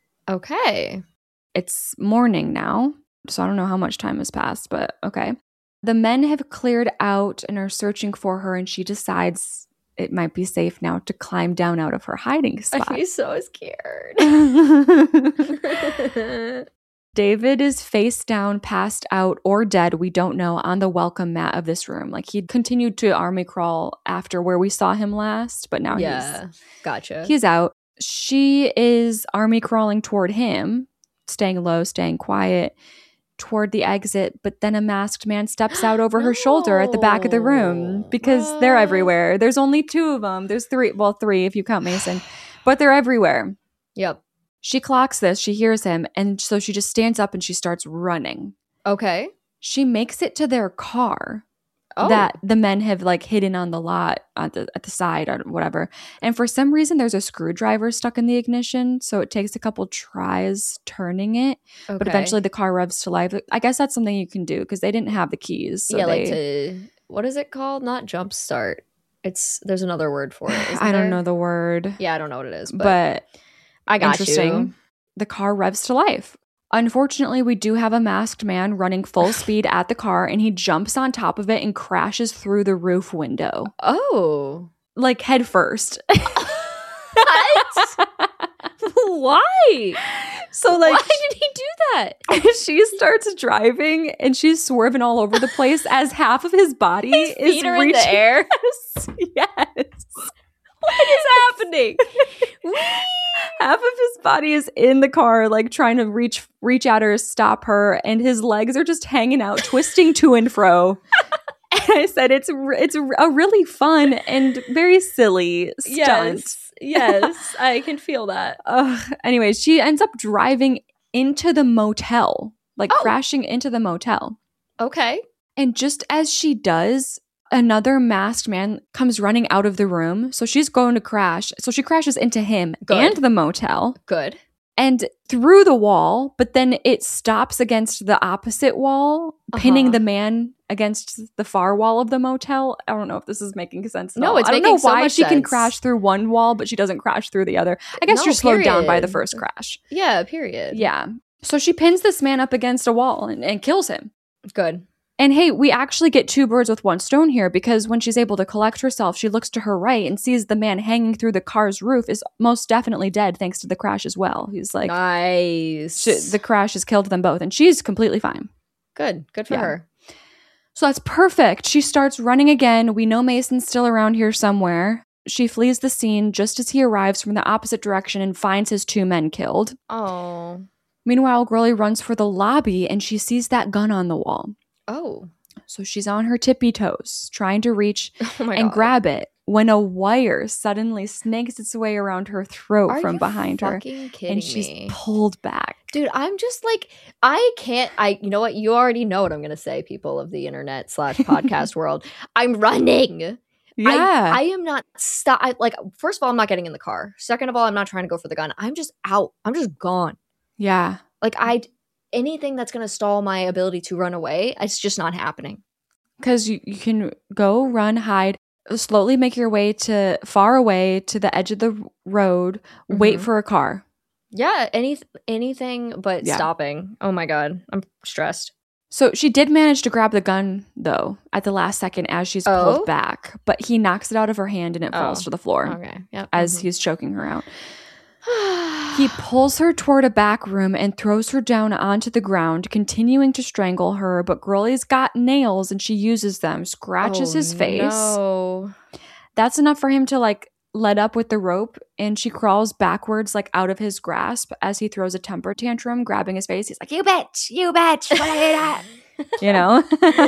Speaker 1: Okay.
Speaker 2: It's morning now, so I don't know how much time has passed, but okay. The men have cleared out and are searching for her, and she decides it might be safe now to climb down out of her hiding spot.
Speaker 1: I'm so scared.
Speaker 2: David is face down, passed out, or dead, we don't know, on the welcome mat of this room. Like, he'd continued to army crawl after where we saw him last, but now
Speaker 1: yeah,
Speaker 2: he's
Speaker 1: gotcha.
Speaker 2: He's out. She is army crawling toward him, staying low, staying quiet, toward the exit, but then a masked man steps out over
Speaker 1: no.
Speaker 2: her shoulder at the back of the room because what? They're everywhere. There's only two of them. There's three, well, three if you count Mason, but they're everywhere.
Speaker 1: Yep.
Speaker 2: She clocks this, she hears him, and so she just stands up and she starts running.
Speaker 1: Okay.
Speaker 2: She makes it to their car
Speaker 1: oh.
Speaker 2: that the men have like hidden on the lot at the, at the side or whatever. And for some reason, there's a screwdriver stuck in the ignition, so it takes a couple tries turning it, okay. but eventually the car revs to life. I guess that's something you can do because they didn't have the keys. So
Speaker 1: yeah,
Speaker 2: they,
Speaker 1: like to, what is it called? Not jump start. It's, there's another word for it.
Speaker 2: I don't
Speaker 1: there?
Speaker 2: know the word.
Speaker 1: Yeah, I don't know what it is, but...
Speaker 2: but
Speaker 1: I got
Speaker 2: interesting.
Speaker 1: You.
Speaker 2: The car revs to life. Unfortunately, we do have a masked man running full speed at the car, and he jumps on top of it and crashes through the roof window.
Speaker 1: Oh.
Speaker 2: Like head first.
Speaker 1: What? Why?
Speaker 2: So like,
Speaker 1: why did he do that?
Speaker 2: She starts driving and she's swerving all over the place as half of his body
Speaker 1: his
Speaker 2: is
Speaker 1: feet are
Speaker 2: reaching
Speaker 1: in the air.
Speaker 2: Yes.
Speaker 1: What is happening?
Speaker 2: Half of his body is in the car, like trying to reach reach at her, stop her, and his legs are just hanging out, twisting to and fro. And I said, it's it's a really fun and very silly stunt.
Speaker 1: Yes, yes, I can feel that.
Speaker 2: Uh, anyways, she ends up driving into the motel, like
Speaker 1: oh.
Speaker 2: crashing into the motel.
Speaker 1: Okay.
Speaker 2: And just as she does, another masked man comes running out of the room. So she's going to crash. So she crashes into him
Speaker 1: Good.
Speaker 2: and the motel.
Speaker 1: Good.
Speaker 2: And through the wall, but then it stops against the opposite wall, uh-huh. pinning the man against the far wall of the motel. I don't know if this is making sense at
Speaker 1: no,
Speaker 2: all.
Speaker 1: It's
Speaker 2: I don't
Speaker 1: making
Speaker 2: know
Speaker 1: so
Speaker 2: why
Speaker 1: much
Speaker 2: she
Speaker 1: sense.
Speaker 2: can crash through one wall, but she doesn't crash through the other. I guess
Speaker 1: no,
Speaker 2: you're slowed
Speaker 1: period.
Speaker 2: down by the first crash.
Speaker 1: Yeah, period.
Speaker 2: Yeah. So she pins this man up against a wall and, and kills him.
Speaker 1: Good.
Speaker 2: And hey, we actually get two birds with one stone here because when she's able to collect herself, she looks to her right and sees the man hanging through the car's roof is most definitely dead thanks to the crash as well. He's like,
Speaker 1: nice.
Speaker 2: She, the crash has killed them both and she's completely fine.
Speaker 1: Good. Good for
Speaker 2: yeah.
Speaker 1: her.
Speaker 2: So that's perfect. She starts running again. We know Mason's still around here somewhere. She flees the scene just as he arrives from the opposite direction and finds his two men killed.
Speaker 1: Oh.
Speaker 2: Meanwhile, Girlie runs for the lobby and she sees that gun on the wall.
Speaker 1: Oh.
Speaker 2: So she's on her tippy toes, trying to reach
Speaker 1: oh my
Speaker 2: and
Speaker 1: God.
Speaker 2: grab it when a wire suddenly snakes its way around her throat
Speaker 1: Are
Speaker 2: from
Speaker 1: you
Speaker 2: behind her.
Speaker 1: Kidding
Speaker 2: and she's
Speaker 1: me?
Speaker 2: pulled back.
Speaker 1: Dude, I'm just like, I can't, I, you know what? You already know what I'm going to say, people of the internet slash podcast world. I'm running.
Speaker 2: Yeah.
Speaker 1: I, I am not, stop. I, like, first of all, I'm not getting in the car. Second of all, I'm not trying to go for the gun. I'm just out. I'm just gone.
Speaker 2: Yeah.
Speaker 1: Like, I, anything that's going to stall my ability to run away, it's just not happening.
Speaker 2: Because you, you can go, run, hide, slowly make your way to far away to the edge of the road, mm-hmm. wait for a car.
Speaker 1: Yeah, any anything but
Speaker 2: yeah.
Speaker 1: stopping. Oh my God, I'm stressed.
Speaker 2: So she did manage to grab the gun, though, at the last second as she's
Speaker 1: oh?
Speaker 2: pulled back. But he knocks it out of her hand and it
Speaker 1: oh.
Speaker 2: falls to the floor.
Speaker 1: Okay, yep.
Speaker 2: As
Speaker 1: mm-hmm.
Speaker 2: he's choking her out. He pulls her toward a back room and throws her down onto the ground, continuing to strangle her, but Girlie's got nails and she uses them, scratches
Speaker 1: oh,
Speaker 2: his face.
Speaker 1: No.
Speaker 2: That's enough for him to like let up with the rope, and she crawls backwards like out of his grasp as he throws a temper tantrum, grabbing his face. He's like, "You bitch, you bitch, what are you at?" You know?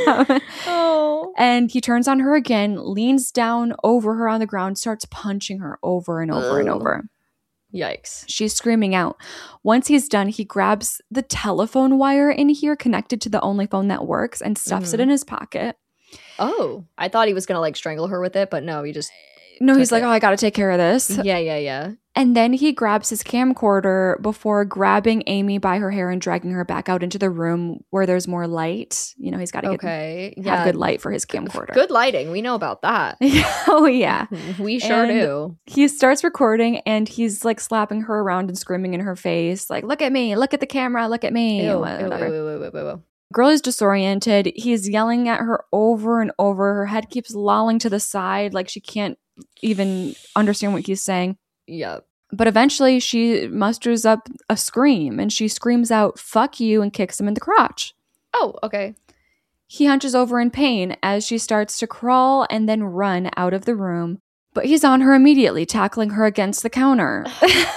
Speaker 1: Oh.
Speaker 2: And he turns on her again, leans down over her on the ground, starts punching her over and over Ugh. and over.
Speaker 1: Yikes.
Speaker 2: She's screaming out. Once he's done, he grabs the telephone wire in here connected to the only phone that works and stuffs mm-hmm. it in his pocket.
Speaker 1: Oh, I thought he was going to like strangle her with it, but no, he just
Speaker 2: No, he's
Speaker 1: it.
Speaker 2: like, "Oh, I got to take care of this."
Speaker 1: Yeah, yeah, yeah.
Speaker 2: And then he grabs his camcorder before grabbing Amy by her hair and dragging her back out into the room where there's more light. You know, he's got to
Speaker 1: okay.
Speaker 2: get
Speaker 1: yeah.
Speaker 2: have good light for his camcorder.
Speaker 1: Good lighting. We know about that.
Speaker 2: Oh, yeah.
Speaker 1: We sure
Speaker 2: and
Speaker 1: do.
Speaker 2: He starts recording and he's like slapping her around and screaming in her face, like, "Look at me, look at the camera, look at me."
Speaker 1: Ew,
Speaker 2: whatever.
Speaker 1: ew, ew, ew, ew, ew, ew.
Speaker 2: Girl is disoriented. He's yelling at her over and over. Her head keeps lolling to the side like she can't even understand what he's saying.
Speaker 1: Yep.
Speaker 2: But eventually she musters up a scream and she screams out, "Fuck you," and kicks him in the crotch.
Speaker 1: Oh, okay.
Speaker 2: He hunches over in pain as she starts to crawl and then run out of the room. But he's on her immediately, tackling her against the counter.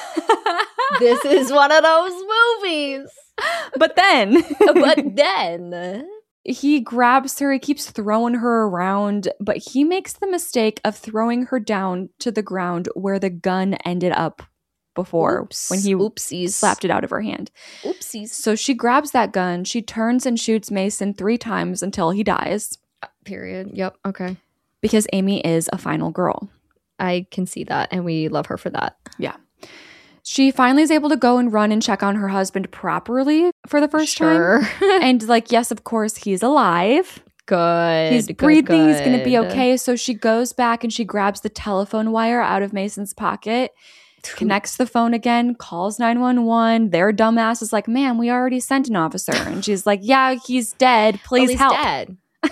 Speaker 1: This is one of those movies.
Speaker 2: But then.
Speaker 1: But then.
Speaker 2: He grabs her, he keeps throwing her around, but he makes the mistake of throwing her down to the ground where the gun ended up before.
Speaker 1: Oops.
Speaker 2: When he
Speaker 1: Oopsies.
Speaker 2: slapped it out of her hand.
Speaker 1: Oopsies.
Speaker 2: So she grabs that gun, she turns and shoots Mason three times until he dies.
Speaker 1: Period. Yep. Okay.
Speaker 2: Because Amy is a final girl.
Speaker 1: I can see that, and we love her for that.
Speaker 2: Yeah. She finally is able to go and run and check on her husband properly for the first
Speaker 1: sure.
Speaker 2: time. And like, yes, of course, he's alive.
Speaker 1: Good.
Speaker 2: He's
Speaker 1: good,
Speaker 2: breathing.
Speaker 1: good.
Speaker 2: He's going to be okay. So she goes back and she grabs the telephone wire out of Mason's pocket, connects the phone again, calls nine one one. Their dumbass is like, "Ma'am, we already sent an officer." And she's like, "Yeah, he's dead. Please
Speaker 1: oh, he's
Speaker 2: help."
Speaker 1: Dead.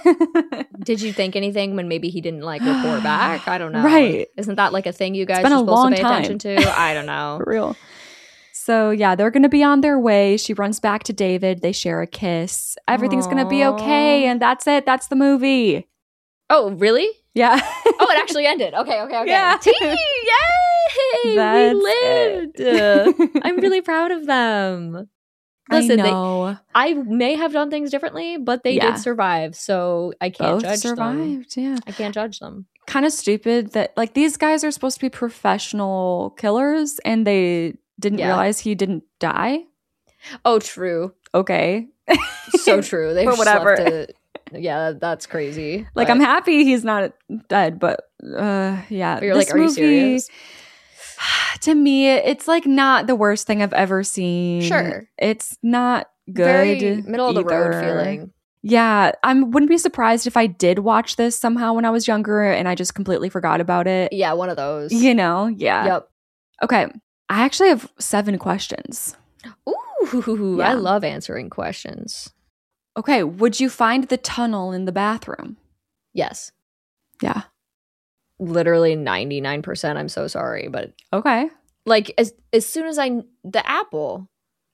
Speaker 1: Did you think anything when maybe he didn't like report back? I don't know.
Speaker 2: Right.
Speaker 1: Isn't that like a thing you guys
Speaker 2: been
Speaker 1: are
Speaker 2: a
Speaker 1: supposed
Speaker 2: long
Speaker 1: to pay
Speaker 2: time.
Speaker 1: attention to? I don't know.
Speaker 2: For real. So yeah, they're going to be on their way. She runs back to David. They share a kiss. Everything's going to be okay. And that's it. That's the movie.
Speaker 1: Oh, really?
Speaker 2: Yeah.
Speaker 1: Oh, it actually ended. Okay, okay, okay.
Speaker 2: Yeah.
Speaker 1: T- Yay!
Speaker 2: That's
Speaker 1: we lived.
Speaker 2: it.
Speaker 1: I'm really proud of them. Listen,
Speaker 2: I know.
Speaker 1: They, I may have done things differently, but they
Speaker 2: Yeah.
Speaker 1: did survive, so I can't
Speaker 2: Both
Speaker 1: judge them.
Speaker 2: survived. Yeah.
Speaker 1: I can't judge them.
Speaker 2: Kind of stupid that like these guys are supposed to be professional killers and they didn't
Speaker 1: Yeah.
Speaker 2: realize he didn't die.
Speaker 1: Oh, true.
Speaker 2: Okay.
Speaker 1: So true. They
Speaker 2: Or
Speaker 1: just
Speaker 2: whatever.
Speaker 1: left it- yeah, that's crazy.
Speaker 2: Like
Speaker 1: but,
Speaker 2: I'm happy he's not dead, but uh yeah.
Speaker 1: but you're
Speaker 2: this
Speaker 1: like, are you
Speaker 2: movie,
Speaker 1: serious?
Speaker 2: To me, it's like not the worst thing I've ever seen.
Speaker 1: Sure.
Speaker 2: It's not good.
Speaker 1: Very middle of the road
Speaker 2: either.
Speaker 1: feeling.
Speaker 2: Yeah. I wouldn't be surprised if I did watch this somehow when I was younger and I just completely forgot about it.
Speaker 1: Yeah, one of those.
Speaker 2: You know? Yeah.
Speaker 1: Yep.
Speaker 2: Okay. I actually have seven questions.
Speaker 1: Ooh,
Speaker 2: Yeah.
Speaker 1: I love answering questions.
Speaker 2: Okay. Would you find the tunnel in the bathroom?
Speaker 1: Yes.
Speaker 2: Yeah.
Speaker 1: Literally ninety-nine percent. I'm so sorry, but
Speaker 2: Okay.
Speaker 1: like as as soon as I the apple,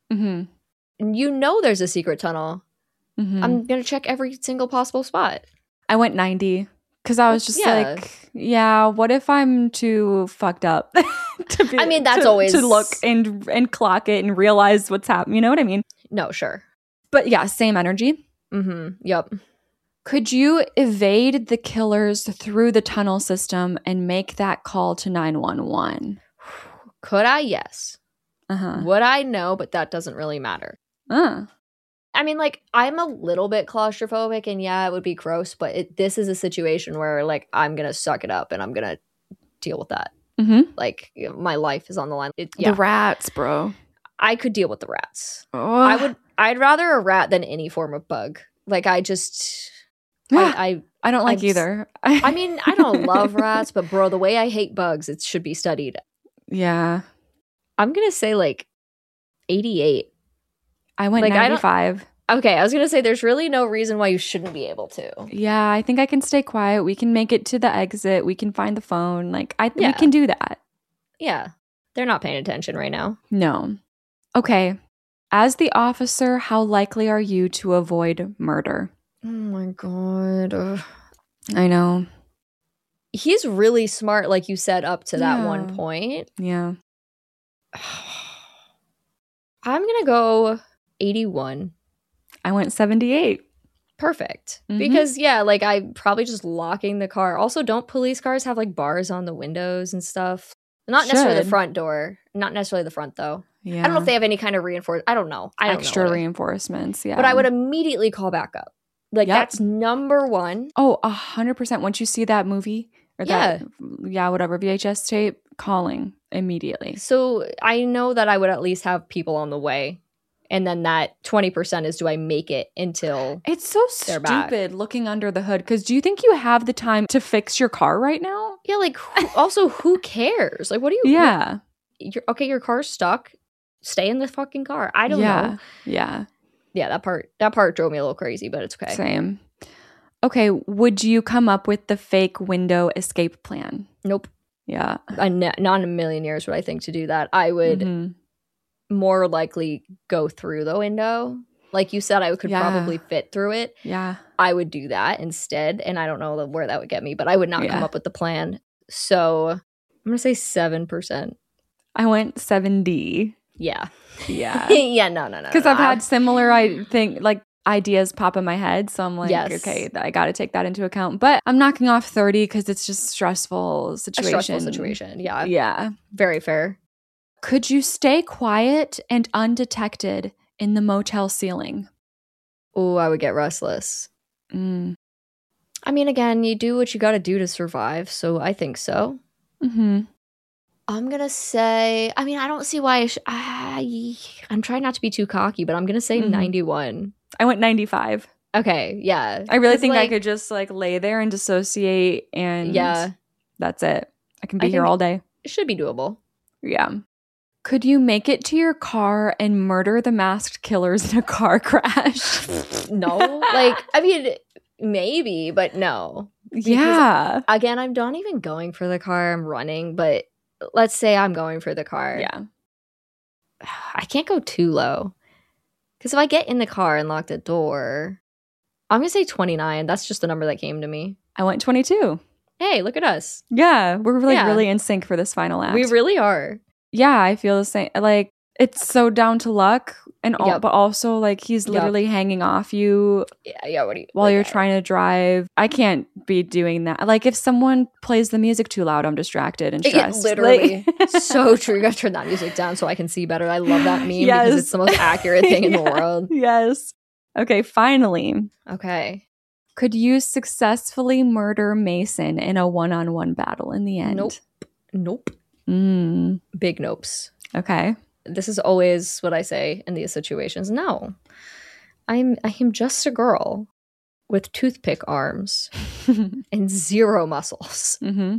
Speaker 2: Mm-hmm.
Speaker 1: you know there's a secret tunnel.
Speaker 2: Mm-hmm.
Speaker 1: I'm gonna check every single possible spot.
Speaker 2: I went ninety because I was just
Speaker 1: Yeah.
Speaker 2: like, yeah, what if I'm too fucked up to be,
Speaker 1: I mean, that's
Speaker 2: to,
Speaker 1: always-
Speaker 2: to look and and clock it and realize what's happening. You know what I mean?
Speaker 1: No, sure.
Speaker 2: But yeah, same energy.
Speaker 1: Mm-hmm. Yep.
Speaker 2: Could you evade the killers through the tunnel system and make that call to nine one one?
Speaker 1: Could I? Yes.
Speaker 2: Uh-huh.
Speaker 1: Would I? No, but that doesn't really matter.
Speaker 2: Uh.
Speaker 1: I mean, like, I'm a little bit claustrophobic, and yeah, it would be gross, but it, this is a situation where, like, I'm gonna suck it up and I'm gonna deal with that.
Speaker 2: Mm-hmm.
Speaker 1: Like, you know, my life is on the line. It, yeah,
Speaker 2: The rats, bro.
Speaker 1: I could deal with the rats.
Speaker 2: Oh.
Speaker 1: I would. I'd rather a rat than any form of bug. Like, I just.
Speaker 2: Yeah.
Speaker 1: I, I.
Speaker 2: I don't like
Speaker 1: I'm s-
Speaker 2: either.
Speaker 1: I mean, I don't love rats, but bro, the way I hate bugs, it should be studied.
Speaker 2: Yeah.
Speaker 1: I'm gonna say like eighty-eight.
Speaker 2: I went
Speaker 1: Like, I don't-
Speaker 2: ninety-five.
Speaker 1: Okay, I was gonna say there's really no reason why you shouldn't be able to.
Speaker 2: Yeah, I think I can stay quiet. We can make it to the exit. We can find the phone. Like, I we
Speaker 1: Yeah.
Speaker 2: can do that.
Speaker 1: Yeah, they're not paying attention right now.
Speaker 2: No. Okay. As the officer, how likely are you to avoid murder?
Speaker 1: Oh my god. Ugh.
Speaker 2: I know.
Speaker 1: He's really smart, like you said, up to that
Speaker 2: Yeah.
Speaker 1: one point.
Speaker 2: Yeah.
Speaker 1: I'm gonna go eighty-one.
Speaker 2: I went seventy-eight.
Speaker 1: Perfect.
Speaker 2: Mhm.
Speaker 1: Because yeah, like I'm probably just locking the car. Also, don't police cars have like bars on the windows and stuff? Not necessarily the
Speaker 2: Should.
Speaker 1: front door. Not necessarily the front though.
Speaker 2: Yeah.
Speaker 1: I don't know if they have any kind of reinforcement. I don't know. I don't
Speaker 2: Extra
Speaker 1: know.
Speaker 2: reinforcements. Yeah.
Speaker 1: But I would immediately call back up. Like
Speaker 2: Yep.
Speaker 1: that's number one.
Speaker 2: Oh, a hundred percent. Once you see that movie or that, yeah, whatever V H S tape, calling immediately.
Speaker 1: So I know that I would at least have people on the way. And then that twenty percent is do I make it until
Speaker 2: It's so
Speaker 1: They're back.
Speaker 2: stupid looking under the hood. Because do you think you have the time to fix your car right now?
Speaker 1: yeah, like who, also who cares? Like what do you
Speaker 2: Yeah.
Speaker 1: You're, okay, your car's stuck. Stay in the fucking car. I don't
Speaker 2: yeah.
Speaker 1: know.
Speaker 2: Yeah.
Speaker 1: Yeah, that part that part drove me a little crazy, but it's okay.
Speaker 2: Same. Okay. Would you come up with the fake window escape plan?
Speaker 1: Nope.
Speaker 2: Yeah.
Speaker 1: I ne- not in a million years would I think to do that. I would mm-hmm. more likely go through the window. Like you said, I could yeah. probably fit through it.
Speaker 2: Yeah.
Speaker 1: I would do that instead. And I don't know where that would get me, but I would not yeah. come up with the plan. So I'm going to say seven percent.
Speaker 2: I went seventy.
Speaker 1: Yeah.
Speaker 2: Yeah.
Speaker 1: yeah, no, no, no.
Speaker 2: Because
Speaker 1: no,
Speaker 2: I've had similar, I think, like, ideas pop in my head. So I'm like, yes. okay, I got to take that into account. But I'm knocking off thirty because it's just stressful situation.
Speaker 1: A stressful situation. Yeah.
Speaker 2: Yeah.
Speaker 1: Very fair.
Speaker 2: Could you stay quiet and undetected in the motel ceiling?
Speaker 1: Oh, I would get restless.
Speaker 2: Mm.
Speaker 1: I mean, again, you do what you got to do to survive. So I think so.
Speaker 2: Mm-hmm.
Speaker 1: I'm going to say, I mean, I don't see why I, sh- I I'm trying not to be too cocky, but I'm going to say mm-hmm. ninety-one.
Speaker 2: I went ninety-five.
Speaker 1: Okay, yeah.
Speaker 2: I really think like, I could just like lay there and dissociate and
Speaker 1: yeah,
Speaker 2: that's it. I can be I here all day.
Speaker 1: It should be doable.
Speaker 2: Yeah. Could you make it to your car and murder the masked killers in a car crash?
Speaker 1: No. Like, I mean, maybe, but no.
Speaker 2: Because, yeah.
Speaker 1: Again, I'm not even going for the car. I'm running, but let's say I'm going for the car.
Speaker 2: Yeah.
Speaker 1: I can't go too low. Because if I get in the car and lock the door, I'm going to say twenty-nine. That's just the number that came to me.
Speaker 2: I went twenty-two.
Speaker 1: Hey, look at us.
Speaker 2: Yeah. We're like yeah. really in sync for this final act.
Speaker 1: We really are.
Speaker 2: Yeah, I feel the same. Like, it's so down to luck. And all, yep. But also, like, he's literally yep. hanging off you.
Speaker 1: Yeah, yeah. What do you
Speaker 2: while
Speaker 1: like
Speaker 2: you're
Speaker 1: that?
Speaker 2: trying to drive? I can't be doing that. Like, if someone plays the music too loud, I'm distracted and stressed.
Speaker 1: Yeah, literally, like- so true. You gotta turn that music down so I can see better. I love that meme yes. because it's the most accurate thing in yeah. the world.
Speaker 2: Yes. Okay. Finally.
Speaker 1: Okay.
Speaker 2: Could you successfully murder Mason in a one-on-one battle in the end?
Speaker 1: Nope. Nope.
Speaker 2: Mm.
Speaker 1: Big nopes.
Speaker 2: Okay.
Speaker 1: This is always what I say in these situations. No, I'm I am just a girl with toothpick arms and zero muscles.
Speaker 2: Mm-hmm.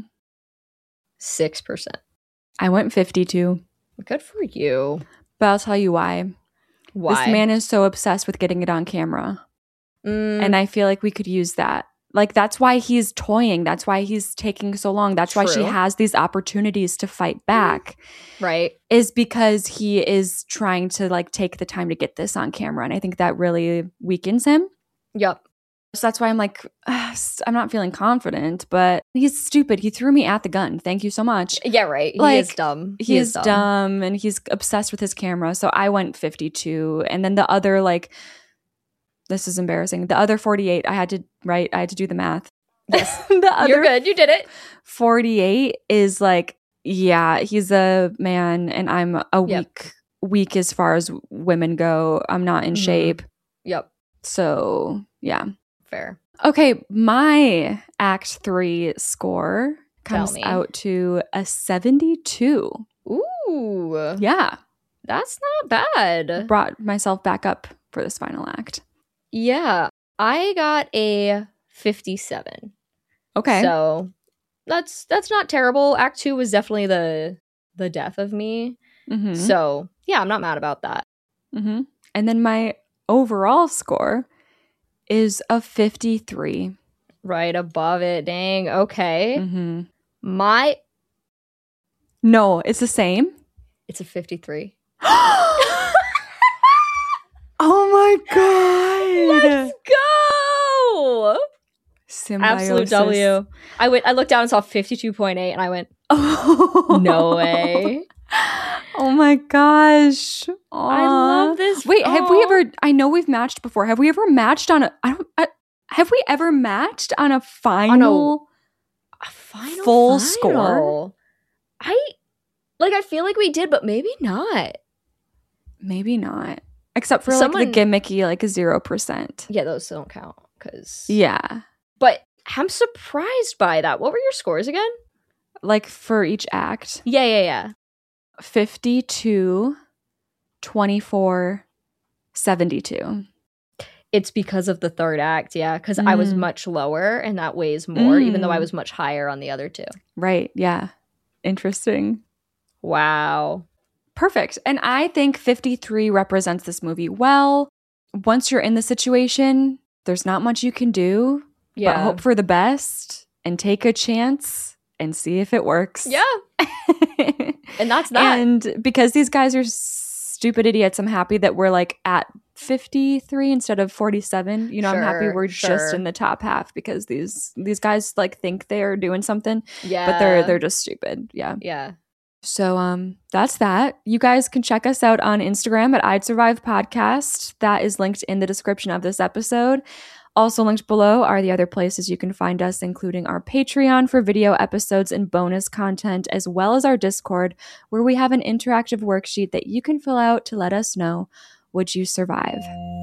Speaker 1: Six percent.
Speaker 2: I went fifty-two.
Speaker 1: Good for you.
Speaker 2: But I'll tell you why.
Speaker 1: Why?
Speaker 2: This man is so obsessed with getting it on camera.
Speaker 1: Mm.
Speaker 2: And I feel like we could use that. Like, that's why he's toying. That's why he's taking so long. That's True. Why she has these opportunities to fight back.
Speaker 1: Right.
Speaker 2: Is because he is trying to, like, take the time to get this on camera. And I think that really weakens him.
Speaker 1: Yep.
Speaker 2: So that's why I'm like, I'm not feeling confident. But he's stupid. He threw me at the gun. Thank you so much.
Speaker 1: Yeah, right. He
Speaker 2: like,
Speaker 1: is dumb.
Speaker 2: He, he is dumb. dumb. And he's obsessed with his camera. So I went fifty-two. And then the other, like... This is embarrassing. The other forty-eight, I had to write, I had to do the math.
Speaker 1: Yes.
Speaker 2: the other
Speaker 1: You're good. You did it.
Speaker 2: forty-eight is like, yeah, he's a man and I'm a
Speaker 1: yep.
Speaker 2: weak, weak as far as women go. I'm not in mm-hmm. shape.
Speaker 1: Yep.
Speaker 2: So, yeah.
Speaker 1: Fair.
Speaker 2: Okay. My Act three score comes out to a seventy-two.
Speaker 1: Ooh.
Speaker 2: Yeah.
Speaker 1: That's not bad.
Speaker 2: Brought myself back up for this final act.
Speaker 1: Yeah, I got a fifty-seven.
Speaker 2: Okay.
Speaker 1: So that's that's not terrible. Act two was definitely the the death of me.
Speaker 2: Mm-hmm.
Speaker 1: So yeah, I'm not mad about that.
Speaker 2: Mm-hmm. And then my overall score is a fifty-three.
Speaker 1: Right above it. Dang. Okay.
Speaker 2: Mm-hmm.
Speaker 1: My
Speaker 2: No, it's the same.
Speaker 1: It's a fifty-three.
Speaker 2: Oh my god!
Speaker 1: Let's go!
Speaker 2: Symbiosis.
Speaker 1: Absolute W. I went. I looked down and saw fifty-two point eight, and I went,
Speaker 2: "Oh
Speaker 1: no way!"
Speaker 2: Oh my gosh! Aww.
Speaker 1: I love this.
Speaker 2: Wait,
Speaker 1: Aww.
Speaker 2: have we ever? I know we've matched before. Have we ever matched on a? I don't. I, have we ever matched on a final?
Speaker 1: On a, a final
Speaker 2: full
Speaker 1: final.
Speaker 2: score?
Speaker 1: I like. I feel like we did, but maybe not.
Speaker 2: Maybe not. Except for
Speaker 1: Someone,
Speaker 2: like the gimmicky, like a zero percent.
Speaker 1: Yeah, those don't count. Cause
Speaker 2: yeah.
Speaker 1: But I'm surprised by that. What were your scores again?
Speaker 2: Like for each act?
Speaker 1: Yeah, yeah, yeah.
Speaker 2: fifty-two, twenty-four, seventy-two.
Speaker 1: It's because of the third act, yeah. Because mm. I was much lower and that weighs more, mm. even though I was much higher on the other two.
Speaker 2: Right, yeah. Interesting.
Speaker 1: Wow.
Speaker 2: Perfect. And I think fifty-three represents this movie well. Once you're in the situation, there's not much you can do.
Speaker 1: Yeah.
Speaker 2: But hope for the best and take a chance and see if it works.
Speaker 1: Yeah. And that's that.
Speaker 2: And because these guys are stupid idiots, I'm happy that we're like at fifty-three instead of forty-seven. You know, sure, I'm happy we're sure. just in the top half because these these guys like think they're doing something.
Speaker 1: Yeah.
Speaker 2: But they're they're just stupid. Yeah.
Speaker 1: Yeah.
Speaker 2: So um that's that. You guys can check us out on Instagram at I'd Survive Podcast. That is linked in the description of this episode. Also linked below are the other places you can find us, including our Patreon for video episodes and bonus content, as well as our Discord, where we have an interactive worksheet that you can fill out to let us know, would you survive?